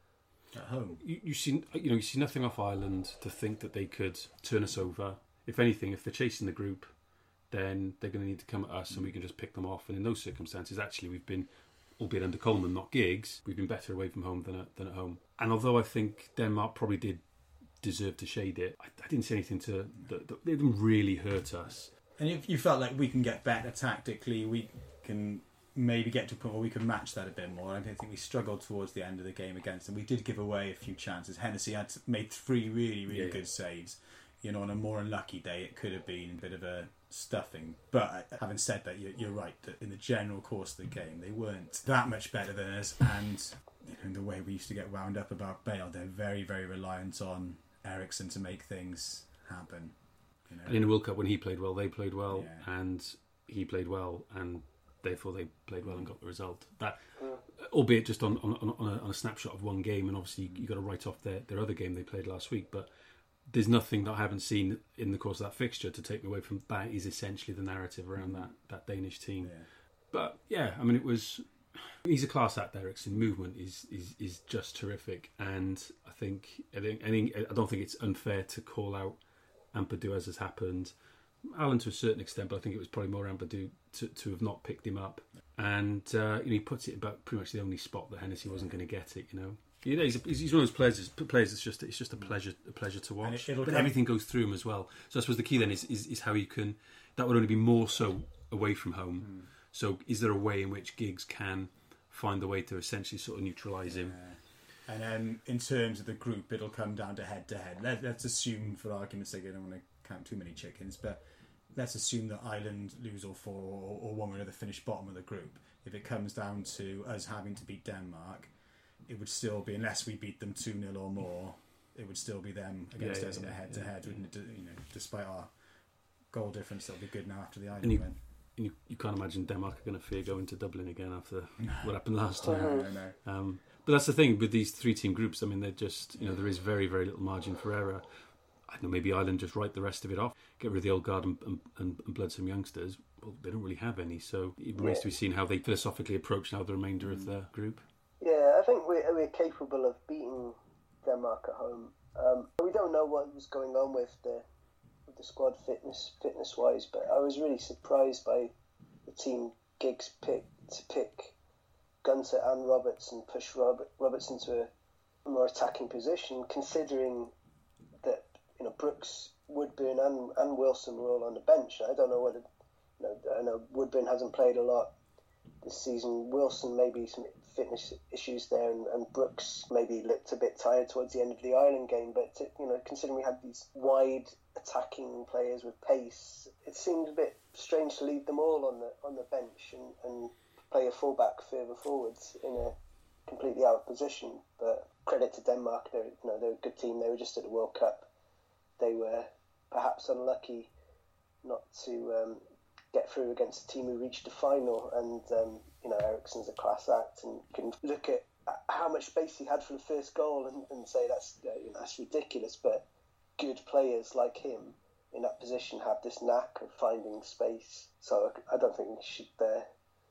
at home. You, you see, you know, you see nothing off Ireland to think that they could turn us over. If anything, if they're chasing the group, then they're going to need to come at us, and we can just pick them off. And in those circumstances, actually, we've been, albeit under Coleman, not Giggs, we've been better away from home than at, than at home. And although I think Denmark probably did deserve to shade it, I, I didn't see anything to that, that they didn't really hurt us. And if you felt like we can get better tactically, we can maybe get to a point where we can match that a bit more. I don't think we struggled towards the end of the game against them. We did give away a few chances. Hennessy had made three really, really yeah, good yeah. saves. You know, on a more unlucky day, it could have been a bit of a stuffing. But having said that, you're right that in the general course of the game, they weren't that much better than us. And you know, the way we used to get wound up about Bale, they're very, very reliant on Ericsson to make things happen. You know? And in the World Cup, when he played well, they played well, yeah. and he played well, and therefore they played well and got the result. That, albeit just on on, on, a, on a snapshot of one game, and obviously you got to write off their, their other game they played last week, but there's nothing that I haven't seen in the course of that fixture to take me away from that is essentially the narrative around that, that Danish team. Yeah. But yeah, I mean, it was... He's a class act, Ericsson. Movement is, is, is just terrific, and I think I think I think I don't think it's unfair to call out Ampadu as has happened. Alan to a certain extent, but I think it was probably more Ampadu to, to have not picked him up, and uh, you know, he puts it about pretty much the only spot that Hennessy wasn't going to get it. You know, you know, he's, a, he's one of those players. Players, it's just it's just a pleasure a pleasure to watch. It, but come. Everything goes through him as well. So I suppose the key then is, is is how you can. That would only be more so away from home. Mm. So is there a way in which Giggs can find the way to essentially sort of neutralise him? Yeah. And then in terms of the group, it'll come down to head to head. Let's assume, for argument's sake, I don't want to count too many chickens, but let's assume that Ireland lose all four, or, or one way or another finish bottom of the group. If it comes down to us having to beat Denmark, it would still be, unless we beat them two nil or more, it would still be them against yeah, us yeah, on a head to head. You know, despite our goal difference, that'll be good now after the Ireland you, win. And you, you can't imagine Denmark are going to fear going to Dublin again after no. what happened last time. No, no, no. Um, but that's the thing with these three-team groups. I mean, they're just, you know, there is very, very little margin for error. I don't know, maybe Ireland just write the rest of it off, get rid of the old guard and, and, and, and bloodsome youngsters. Well, they don't really have any, so it remains yeah. to be seen how they philosophically approach now the remainder of the group. Yeah, I think we're, we're capable of beating Denmark at home. Um, we don't know what was going on with the with the squad fitness fitness wise, but I was really surprised by the team Giggs picked to pick Gunter and Roberts and push Robert, Roberts into a, a more attacking position, considering that you know Brooks, Woodburn, and, and Wilson were all on the bench. I don't know whether you know, I know Woodburn hasn't played a lot this season. Wilson maybe some fitness issues there, and, and Brooks maybe looked a bit tired towards the end of the Ireland game. But to, you know, considering we had these wide attacking players with pace, it seemed a bit strange to leave them all on the on the bench and, and play a fullback further forwards in a completely out of position. But credit to Denmark, they're you know they're a good team. They were just at the World Cup. They were perhaps unlucky not to um, get through against a team who reached the final, and um, you know Ericsson's a class act, and you can look at how much space he had for the first goal and, and say that's you know that's ridiculous, but good players like him in that position have this knack of finding space. So I don't think we should uh,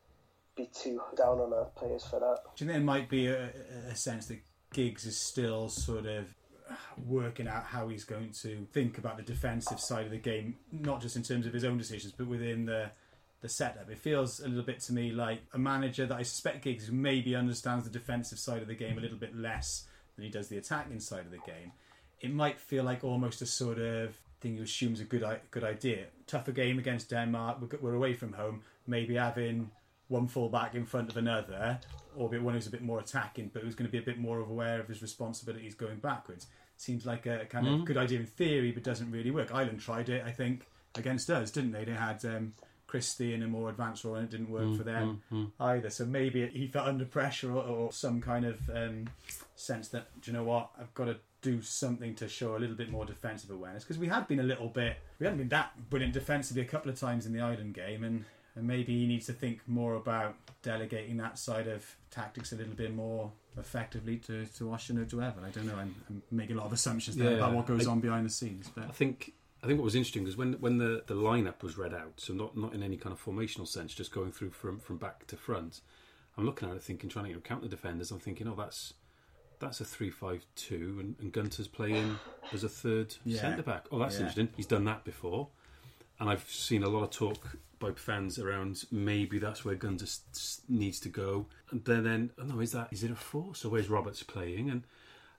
be too down on our players for that. Do you think there might be a, a sense that Giggs is still sort of working out how he's going to think about the defensive side of the game, not just in terms of his own decisions, but within the the setup? It feels a little bit to me like a manager that I suspect Giggs maybe understands the defensive side of the game a little bit less than he does the attacking side of the game. It might feel like almost a sort of thing you assume is a good good idea. Tougher game against Denmark, we're away from home, maybe having one full back in front of another, or one who's a bit more attacking, but who's going to be a bit more aware of his responsibilities going backwards. Seems like a kind mm. of good idea in theory, but doesn't really work. Ireland tried it, I think, against us, didn't they? They had um, Christie in a more advanced role, and it didn't work mm, for them mm, mm. either. So maybe he felt under pressure, or, or some kind of um, sense that, do you know what, I've got to do something to show a little bit more defensive awareness, because we had been a little bit, we hadn't been that brilliant defensively a couple of times in the Ireland game, and, and maybe he needs to think more about delegating that side of tactics a little bit more effectively to, to Washington or to Evan. I don't know, I'm, I'm making a lot of assumptions there yeah, about what goes I, on behind the scenes. But I think I think what was interesting was when when the, the lineup was read out, so not, not in any kind of formational sense, just going through from, from back to front. I'm looking at it thinking, trying to you know, count the defenders, I'm thinking, oh, that's that's a three five two, and, and Gunter's playing as a third yeah. centre-back. Oh, that's yeah. interesting. He's done that before. And I've seen a lot of talk by fans around maybe that's where Gunter s- needs to go. And then, then oh no, is that is it a four? So where's Roberts playing? And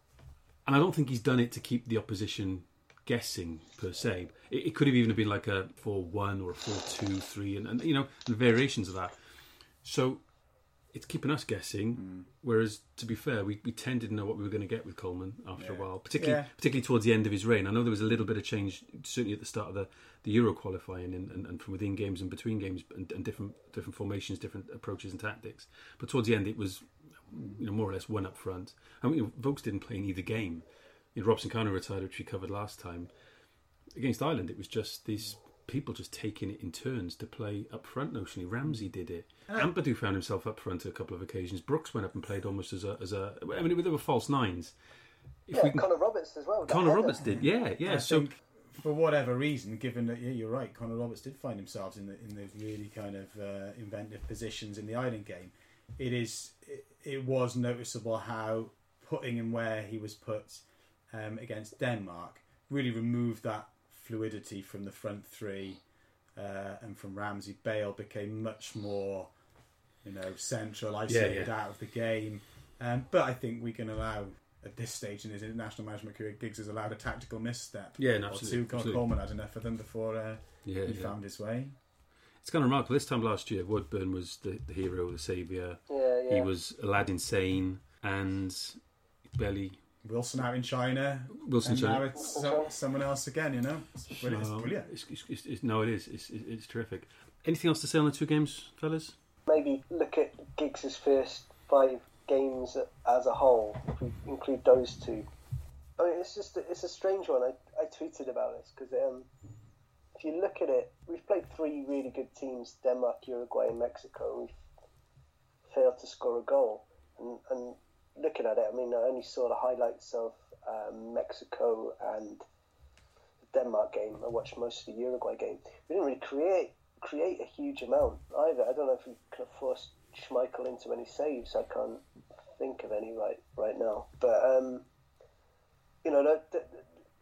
and I don't think he's done it to keep the opposition guessing, per se. It, it could have even been like a four one or a four two three, and, and you know, the variations of that. So it's keeping us guessing, mm. whereas, to be fair, we, we tended to know what we were going to get with Coleman after yeah. a while, particularly yeah. particularly towards the end of his reign. I know there was a little bit of change, certainly at the start of the, the Euro qualifying and, and, and from within games and between games and, and different different formations, different approaches and tactics. But towards the end, it was you know more or less one up front. I mean, Vokes didn't play in either game. You know, Robson Kanu retired, which we covered last time. Against Ireland, it was just these people just taking it in turns to play up front notionally. Ramsey did it. Uh, Ampadu found himself up front a couple of occasions. Brooks went up and played almost as a... as a. I mean, there were false nines. If yeah, we can, Connor Roberts as well. Connor Roberts did, yeah. yeah. I so, think for whatever reason, given that yeah, you're right, Connor Roberts did find himself in the in the really kind of uh, inventive positions in the Ireland game. It is it, it was noticeable how putting him where he was put um, against Denmark really removed that fluidity from the front three. Uh, and from Ramsey, Bale became much more, you know, central, isolated yeah, yeah. out of the game. Um, but I think we can allow, at this stage in his international management career, Giggs has allowed a tactical misstep. Yeah, no, absolutely. Or two. Coleman had enough of them before uh, yeah, he yeah. found his way. It's kind of remarkable. This time last year, Woodburn was the, the hero, the saviour. Yeah, yeah. He was a lad insane, and barely... Wilson out in China. Wilson and China. now it's so, someone else again, you know. It's brilliant. No, it's brilliant. It's, it's, it's, it's, no, it is. It's, it's terrific. Anything else to say on the two games, fellas? Maybe look at Giggs' first five games as a whole, if we include those two. I mean, it's just a, it's a strange one. I, I tweeted about this because um, if you look at it, we've played three really good teams: Denmark, Uruguay, and Mexico. We've failed to score a goal, and, and looking at it, I mean, I only saw the highlights of um, Mexico and the Denmark game. I watched most of the Uruguay game. We didn't really create create a huge amount either. I don't know if we could have forced Schmeichel into any saves. I can't think of any right right now. But um, you know, the, the,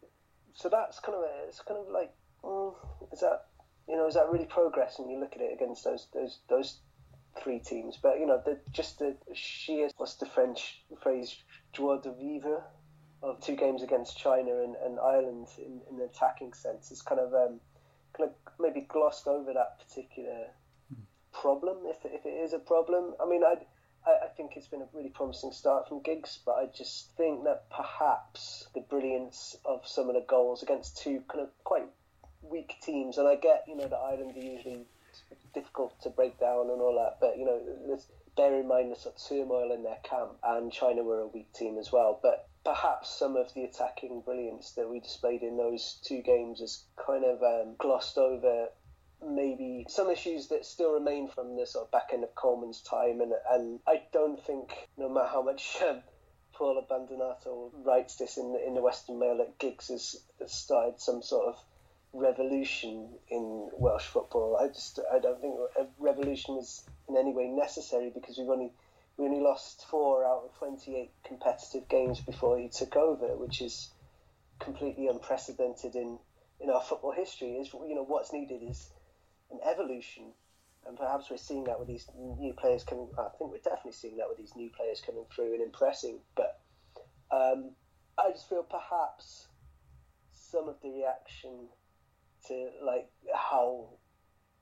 so that's kind of a, it's kind of like, mm, is that you know, is that really progress? And you look at it against those those those. three teams, but you know, the, just the sheer, what's the French phrase, joie de vivre of two games against China and, and Ireland in, in the attacking sense is kind of um, kind of maybe glossed over that particular problem, if if it is a problem. I mean, I I think it's been a really promising start from Giggs, but I just think that perhaps the brilliance of some of the goals against two kind of quite weak teams, and I get, you know, that Ireland are usually difficult to break down and all that, but you know, let's bear in mind the sort of turmoil in their camp, and China were a weak team as well. But perhaps some of the attacking brilliance that we displayed in those two games is kind of um, glossed over maybe some issues that still remain from the sort of back end of Coleman's time, and and I don't think, no matter how much um, Paul Abandonato writes this in the, in the Western Mail, that Giggs has, has started some sort of revolution in Welsh football. I just I don't think a revolution is in any way necessary, because we've only we only lost four out of twenty-eight competitive games before he took over, which is completely unprecedented in, in our football history. Is you know what's needed is an evolution, and perhaps we're seeing that with these new players coming. I think we're definitely seeing that with these new players coming through and impressing. But um, I just feel perhaps some of the reaction to like how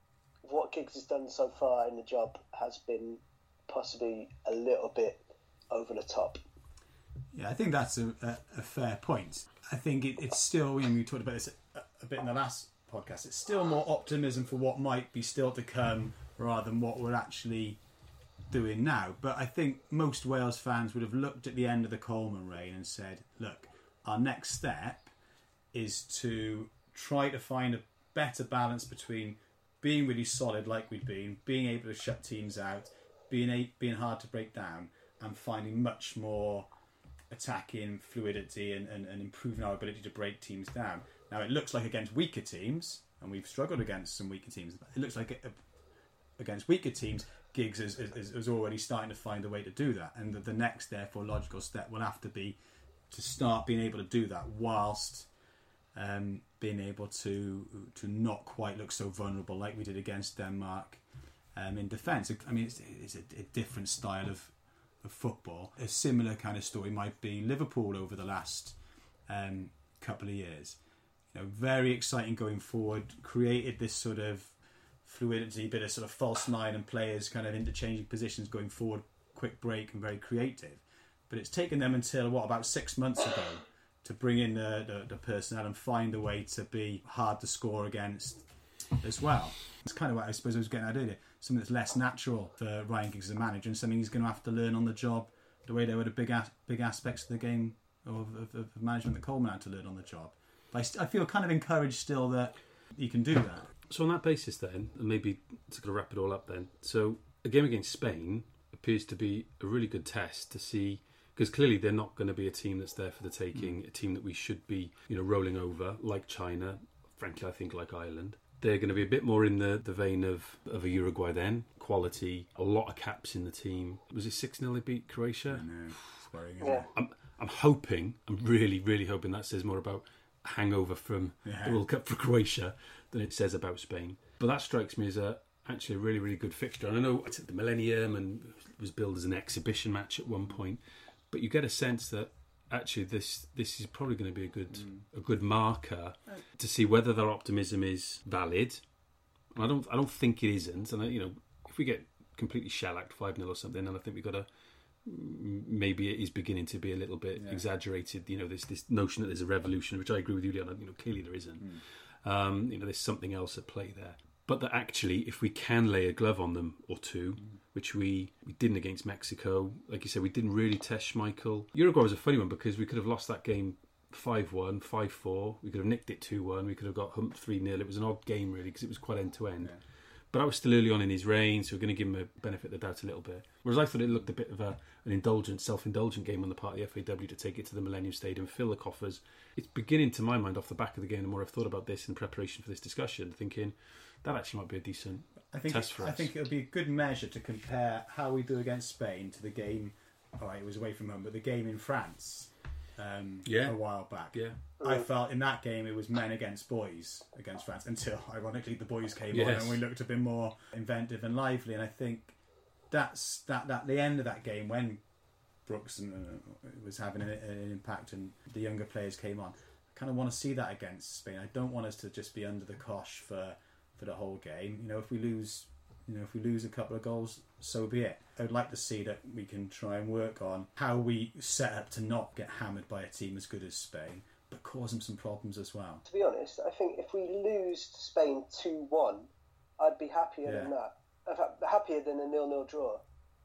what Giggs has done so far in the job has been possibly a little bit over the top. Yeah, I think that's a, a, a fair point. I think it, it's still, you know, we talked about this a, a bit in the last podcast, it's still more optimism for what might be still to come rather than what we're actually doing now. But I think most Wales fans would have looked at the end of the Coleman reign and said, look, our next step is to try to find a better balance between being really solid like we've been, being able to shut teams out, being a, being hard to break down, and finding much more attacking fluidity and, and, and improving our ability to break teams down. Now, it looks like against weaker teams, and we've struggled against some weaker teams, it looks like it, against weaker teams, Giggs is, is, is already starting to find a way to do that. And the, the next, therefore, logical step will have to be to start being able to do that whilst um, being able to to not quite look so vulnerable like we did against Denmark um, in defence. I mean, it's, it's a, a different style of, of football. A similar kind of story might be Liverpool over the last um, couple of years. You know, very exciting going forward, created this sort of fluidity, bit of sort of false nine and players kind of interchanging positions going forward, quick break and very creative. But it's taken them until, what, about six months ago to bring in the, the, the personnel and find a way to be hard to score against as well. It's kind of what I suppose I was getting at earlier. Something that's less natural for Ryan Giggs as a manager and something he's going to have to learn on the job, the way there were the big, as- big aspects of the game of, of, of management that Coleman had to learn on the job. But I, st- I feel kind of encouraged still that he can do that. So on that basis then, and maybe to kind of wrap it all up then, so a game against Spain appears to be a really good test to see, because clearly they're not going to be a team that's there for the taking, mm. a team that we should be, you know, rolling over, like China, frankly I think like Ireland. They're going to be a bit more in the, the vein of, of a Uruguay then, quality, a lot of caps in the team. Was it six nil they beat Croatia? I know, worrying, isn't Yeah. it? I'm, I'm hoping, I'm really, really hoping that says more about hangover from Yeah. the World Cup for Croatia than it says about Spain. But that strikes me as a actually a really, really good fixture. And I know it's at the Millennium and it was billed as an exhibition match at one point, but you get a sense that actually this this is probably going to be a good mm. a good marker to see whether their optimism is valid. And I don't I don't think it isn't. And I, you know, if we get completely shellacked five nil or something, then I think we've got to, maybe it is beginning to be a little bit yeah. exaggerated. You know, this this notion that there's a revolution, which I agree with you, Leon. You know, clearly there isn't. Mm. Um, you know, there's something else at play there. But that actually, if we can lay a glove on them or two, mm. which we, we didn't against Mexico, like you said, we didn't really test Schmeichel. Uruguay was a funny one because we could have lost that game five one, five four. We could have nicked it two one. We could have got humped three nil. It was an odd game, really, because it was quite end-to-end. Yeah. But I was still early on in his reign, so we're going to give him a benefit of the doubt a little bit. Whereas I thought it looked a bit of a, an indulgent, self-indulgent game on the part of the F A W to take it to the Millennium Stadium, fill the coffers. It's beginning, to my mind, off the back of the game, the more I've thought about this in preparation for this discussion, thinking that actually might be a decent I think test it, for us. I think it would be a good measure to compare how we do against Spain to the game, all right, it was away from home, but the game in France um, yeah. a while back. Yeah. I felt in that game it was men against boys against France until, ironically, the boys came yes. on and we looked a bit more inventive and lively. And I think that's that, that the end of that game when Brooks and, uh, was having an, an impact and the younger players came on. I kind of want to see that against Spain. I don't want us to just be under the cosh for, for the whole game. You know, if we lose, you know, if we lose a couple of goals, so be it. I would like to see that we can try and work on how we set up to not get hammered by a team as good as Spain, but cause them some problems as well. To be honest, I think if we lose to Spain two one, I'd be happier Yeah. than that. In fact, happier than a nil nil draw.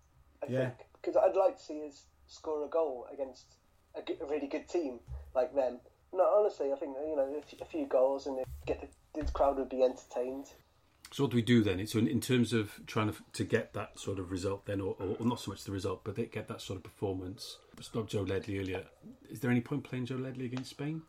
I Yeah. think because I'd like to see us score a goal against a, g- a really good team like them. No, honestly, I think you know a few, a few goals and get the, the crowd would be entertained. So what do we do then? So in, in terms of trying to to get that sort of result then, or, or not so much the result, but get that sort of performance. Stop Joe Ledley earlier. Is there any point playing Joe Ledley against Spain?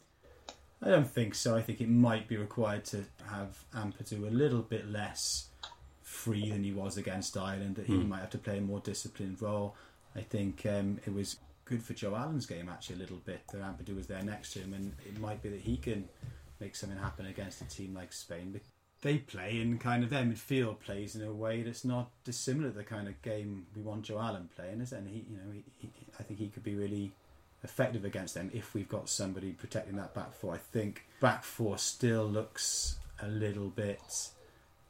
I don't think so. I think it might be required to have Ampadu a little bit less free than he was against Ireland, that he mm. might have to play a more disciplined role. I think um, it was good for Joe Allen's game actually a little bit that Ampadu was there next to him, and it might be that he can make something happen against a team like Spain. But they play in kind of their midfield plays in a way that's not dissimilar to the kind of game we want Joe Allen playing, is it? And he, you know, he, he, I think he could be really effective against them if we've got somebody protecting that back four. I think back four still looks a little bit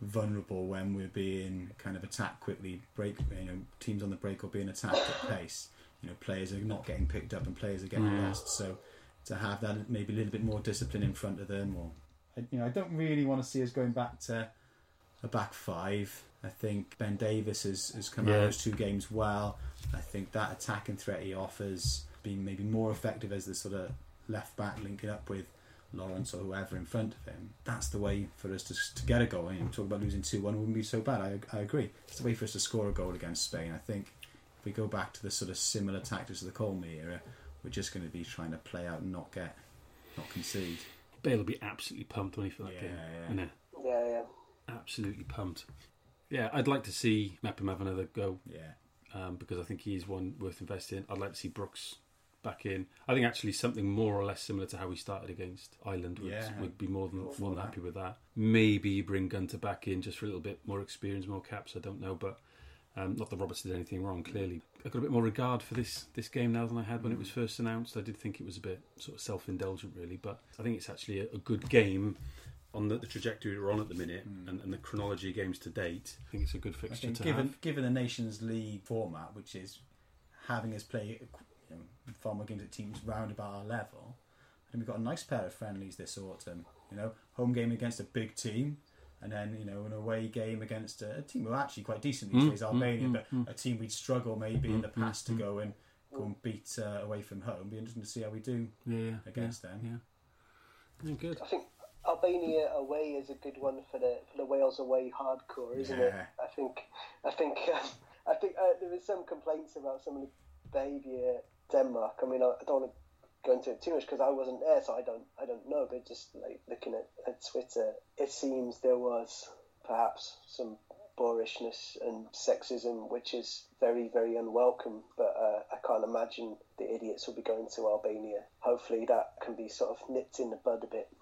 vulnerable when we're being kind of attacked quickly, break, you know, teams on the break or being attacked at pace. You know, players are not getting picked up and players are getting Mm. lost. So to have that maybe a little bit more discipline in front of them, or you know, I don't really want to see us going back to a back five. I think Ben Davies has, has come Yeah. out of those two games well. I think that attacking threat he offers being maybe more effective as the sort of left back linking up with Lawrence or whoever in front of him. That's the way for us to, to get a goal. You know, talk about losing two one wouldn't be so bad. I, I agree. It's the way for us to score a goal against Spain. I think if we go back to the sort of similar tactics of the Colmy era, we're just going to be trying to play out and not get, not concede. Bale will be absolutely pumped when he for that Yeah, game. yeah. Isn't it? Yeah, yeah. Absolutely pumped. Yeah, I'd like to see Mepham have another go Yeah. um, because I think he's one worth investing in. I'd like to see Brooks back in. I think actually something more or less similar to how we started against Ireland would, Yeah, would be more than, all for more than that. happy with that. Maybe you bring Gunter back in just for a little bit more experience, more caps, I don't know, but um, not that Roberts did anything wrong, clearly. I've got a bit more regard for this, this game now than I had when it was first announced. I did think it was a bit sort of self-indulgent, really, but I think it's actually a, a good game on the, the trajectory we're on at the minute Mm. and, and the chronology of games to date. I think it's a good I fixture think to given have. given the Nations League format, which is having us play you know, far more games at teams round about our level, I think we've got a nice pair of friendlies this autumn. You know, home game against a big team, and then you know an away game against a, a team who are actually quite decent these Mm, days, Albania, mm, but mm, a team we'd struggle maybe in Mm, the past mm, to go and go and beat uh, away from home. Be interesting to see how we do Yeah, yeah, against yeah, them. Yeah. Yeah, good. I think Albania away is a good one for the for the Wales away hardcore, isn't it? Yeah. I think I think um, I think uh, there was some complaints about some of the behaviour at Denmark. I mean, I, I don't want to go into it too much because I wasn't there, so I don't I don't know. But just like looking at, at Twitter, it seems there was perhaps some boorishness and sexism, which is very, very unwelcome. But uh, I can't imagine the idiots will be going to Albania. Hopefully, that can be sort of nipped in the bud a bit.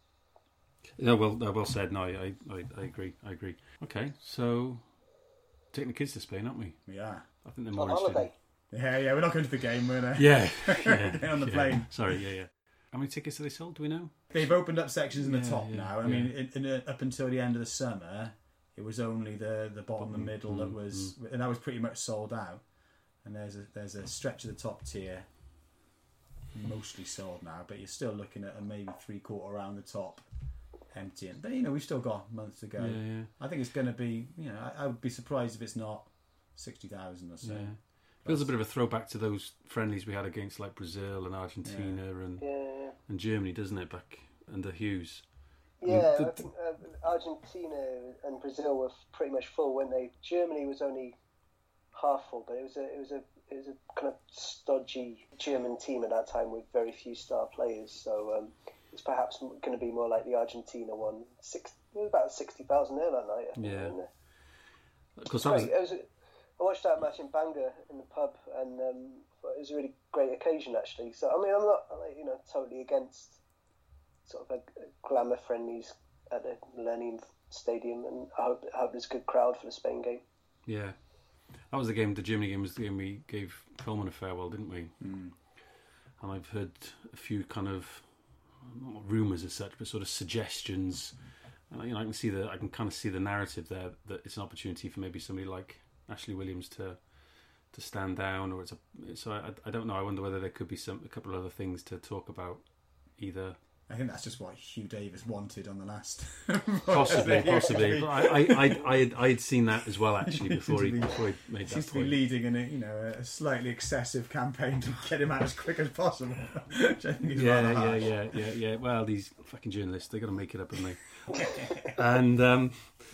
No, well, no, well said. No, I, I, I agree. I agree. Okay, so taking the kids to Spain, aren't we? Yeah, I think they're On more interested. holiday. yeah, yeah. We're not going to the game. We're gonna Yeah, yeah. get on the yeah. plane. Sorry, yeah, yeah. How many tickets are they sold? Do we know? They've opened up sections in the Yeah, top yeah, now. I yeah. mean, in, in a, up until the end of the summer, it was only the, the bottom and Mm, middle that mm, was, and that was pretty much sold out. And there's a there's a stretch of the top tier, mostly sold now, but you're still looking at a maybe three quarter around the top, emptying. But you know, we've still got months to go. Yeah, yeah. I think it's going to be. You know, I, I would be surprised if it's not sixty thousand or so. Yeah. Feels a bit of a throwback to those friendlies we had against like Brazil and Argentina and Yeah. and Germany, doesn't it? Back under Hughes. Yeah, The- I think uh, Argentina and Brazil were f- pretty much full when they. Germany was only half full, but it was a it was a it was a kind of stodgy German team at that time with very few star players. So um, it's perhaps going to be more like the Argentina one. Six, there was about sixty thousand there that night. I think, Yeah. wasn't there? Of course, that was, Great. It was a, I watched that match in Bangor in the pub, and um, it was a really great occasion actually. So I mean, I'm not like, you know totally against sort of a, a glamour friendlies at the Millennium Stadium, and I hope I hope there's a good crowd for the Spain game. yeah. That was the game. The Germany game was the game we gave Coleman a farewell, didn't we? Mm. And I've heard a few kind of not rumours as such, but sort of suggestions. And, you know, I can see the I can kind of see the narrative there that it's an opportunity for maybe somebody like Ashley Williams to to stand down, or it's a. So I, I don't know. I wonder whether there could be some a couple of other things to talk about, either. I think that's just what Hugh Davis wanted on the last. Possibly, possibly. But I, I, I, I, had, I had seen that as well actually before he, before he made Seems that to be point. leading in a you know a slightly excessive campaign to get him out as quick as possible. Which I think is Yeah, rather yeah, harsh. yeah, yeah, yeah. Well, these fucking journalists, they got to make it up, haven't they? And um,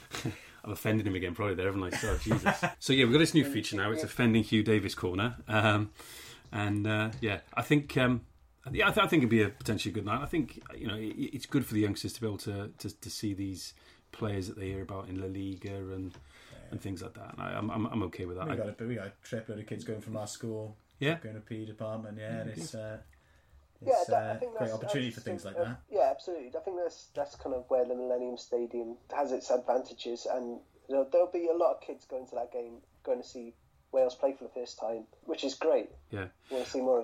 I've offended him again, probably there, haven't I? So Jesus. So yeah, we've got this new feature now. It's offending Hugh Davis corner, um, and uh, yeah, I think. Um, Yeah, I, th- I think it'd be a potentially good night. I think you know it, it's good for the youngsters to be able to, to, to see these players that they hear about in La Liga and and things like that. And I, I'm, I'm I'm okay with that. We I- got a we got a triplet of kids going from our school, yeah, going to P E department. Yeah, and it's uh, Yeah, it's that, I uh, think great that's opportunity that's for things just, like uh, that. Yeah, absolutely. I think that's that's kind of where the Millennium Stadium has its advantages, and you know, there'll be a lot of kids going to that game, going to see Wales play for the first time, which is great. yeah. We want to see more of it.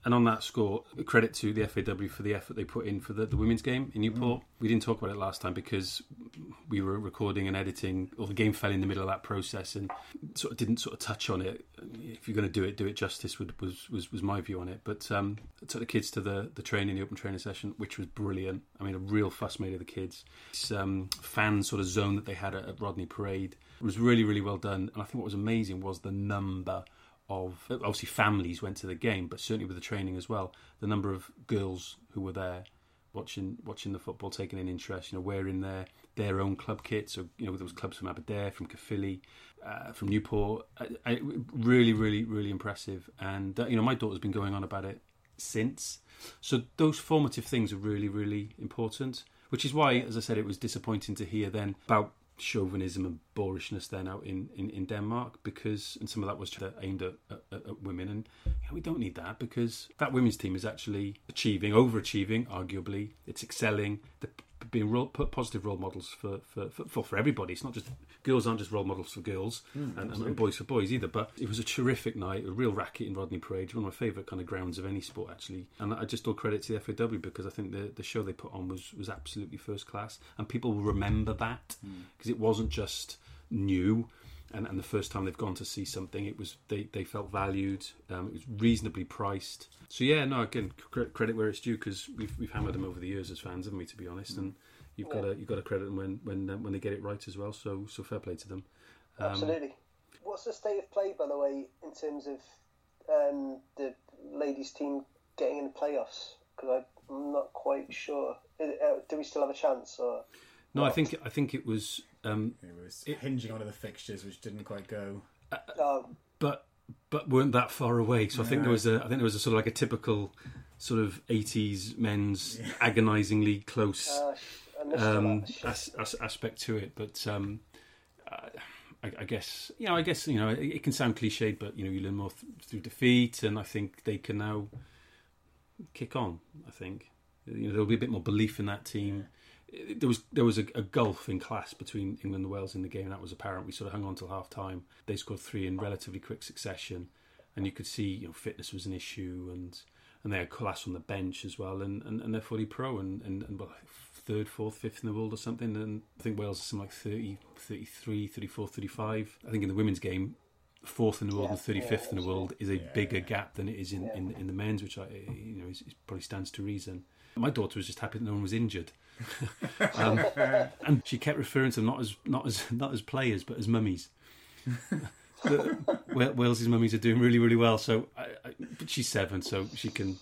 And on that score, credit to the F A W for the effort they put in for the, the women's game in Newport. Mm. We didn't talk about it last time because we were recording and editing, or the game fell in the middle of that process and sort of didn't sort of touch on it. If you're going to do it, do it justice was was, was my view on it. But um, I took the kids to the, the training, the open training session, which was brilliant. I mean, a real fuss made of the kids. This um, fan sort of zone that they had at, at Rodney Parade was really, really well done. And I think what was amazing was the number of, obviously families went to the game, but certainly with the training as well, the number of girls who were there watching watching the football, taking an interest, you know, wearing their their own club kit. So, you know, there was clubs from Aberdare, from Caerphilly, uh, from Newport. I, I, really, really, really impressive. And, uh, you know, my daughter's been going on about it since. So those formative things are really, really important, which is why, as I said, it was disappointing to hear then about chauvinism and boorishness then out in, in, in Denmark, because, and some of that was aimed at, at, at women, and you know, we don't need that, because that women's team is actually achieving, overachieving, arguably. It's excelling, they're being role, positive role models for for, for for everybody. It's not just, girls aren't just role models for girls, mm, and, and boys for boys either, but it was a terrific night, a real racket in Rodney Parade, one of my favourite kind of grounds of any sport actually, and I just all credit to the F A W, because I think the, the show they put on was, was absolutely first class, and people will remember that, because mm. it wasn't just new, and, and the first time they've gone to see something, it was they, they felt valued, um, it was reasonably priced. So yeah, no, again, credit where it's due, because we've we've hammered them over the years as fans, haven't we? To be honest, and you've got to you've got to credit them when when uh, when they get it right as well. So so fair play to them. Um, Absolutely. What's the state of play, by the way, in terms of um, the ladies' team getting in the playoffs? Because I'm not quite sure. Uh, do we still have a chance? Or no, what? I think I think it was. Um, it was it, hinging on the fixtures, which didn't quite go. Uh, um, but. But weren't that far away, so I think there was a. I think there was a sort of like a typical, sort of eighties men's yeah. agonisingly close uh, um, as, as, aspect to it. But um, uh, I, I guess you know, I guess you know, it, it can sound cliched, but you know, you learn more th- through defeat, and I think they can now kick on. I think you know there'll be a bit more belief in that team. There was there was a, a gulf in class between England and Wales in the game, and that was apparent. We sort of hung on till half time. They scored three in relatively quick succession, and you could see you know fitness was an issue, and, and they had class on the bench as well, and, and, and they're fully pro, and, and, and well, third, fourth, fifth in the world or something. And I think Wales is something like thirty, thirty-three, thirty-four, thirty-five. I think in the women's game, fourth in the world yeah, and thirty-fifth yeah, in the world is a yeah, bigger yeah. gap than it is in, yeah. in, in the men's, which I you know is, is probably stands to reason. My daughter was just happy that no one was injured. um, and she kept referring to them not as not as not as players but as mummies. Wales's mummies are doing really really well. So, I, I, but she's seven, so she can.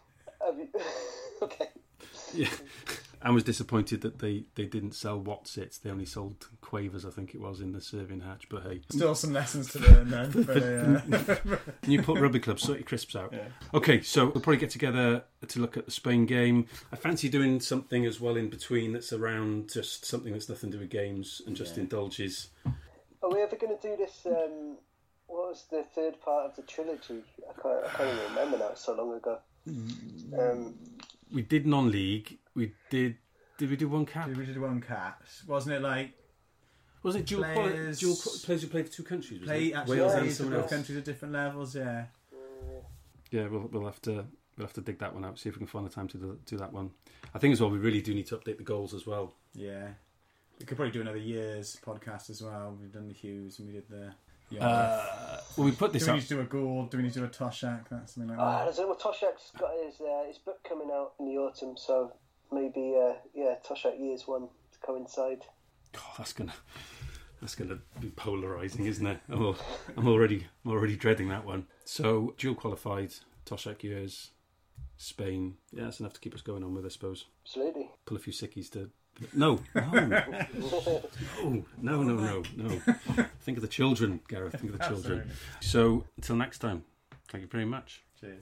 Okay. Yeah, and was disappointed that they, they didn't sell Watsits. They only sold Quavers, I think it was, in the serving hatch. But hey, still some lessons to learn then. For, uh... Newport Rugby Club, sort your crisps out. Yeah. Okay, so we'll probably get together to look at the Spain game. I fancy doing something as well in between that's around just something that's nothing to do with games and just yeah. indulges. Are we ever going to do this? Um, what was the third part of the trilogy? I can't, I can't even remember now. It's so long ago. Um, we did non-league. We did. Did we do one cap? Did we do one cap? Wasn't it like? Was it dual players? Dual players who played for two countries? Was play, it? Actually, Wales and someone else. Countries at different levels. Yeah. Yeah, we'll we'll have to we'll have to dig that one out. See if we can find the time to do, do that one. I think as well. We really do need to update the goals as well. Yeah, we could probably do another year's podcast as well. We've done the Hughes and we did the. Yeah. Uh, well, we put this. Do we up. need to do a goal? Do we need to do a Toshak? That's something like uh, that. Well, Toshak's got his uh, his book coming out in the autumn, so maybe uh, yeah, Toshak years one to coincide. God, that's gonna that's gonna be polarising, isn't it? I'm, all, I'm already I'm already dreading that one. So dual qualified, Toshak years, Spain. Yeah, that's enough to keep us going on with, I suppose. Absolutely. Pull a few sickies to. No, no, no, no, no, no, no. Think of the children, Gareth. Think of the children. So, until next time, thank you very much. Cheers.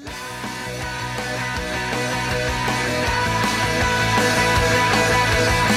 Yeah.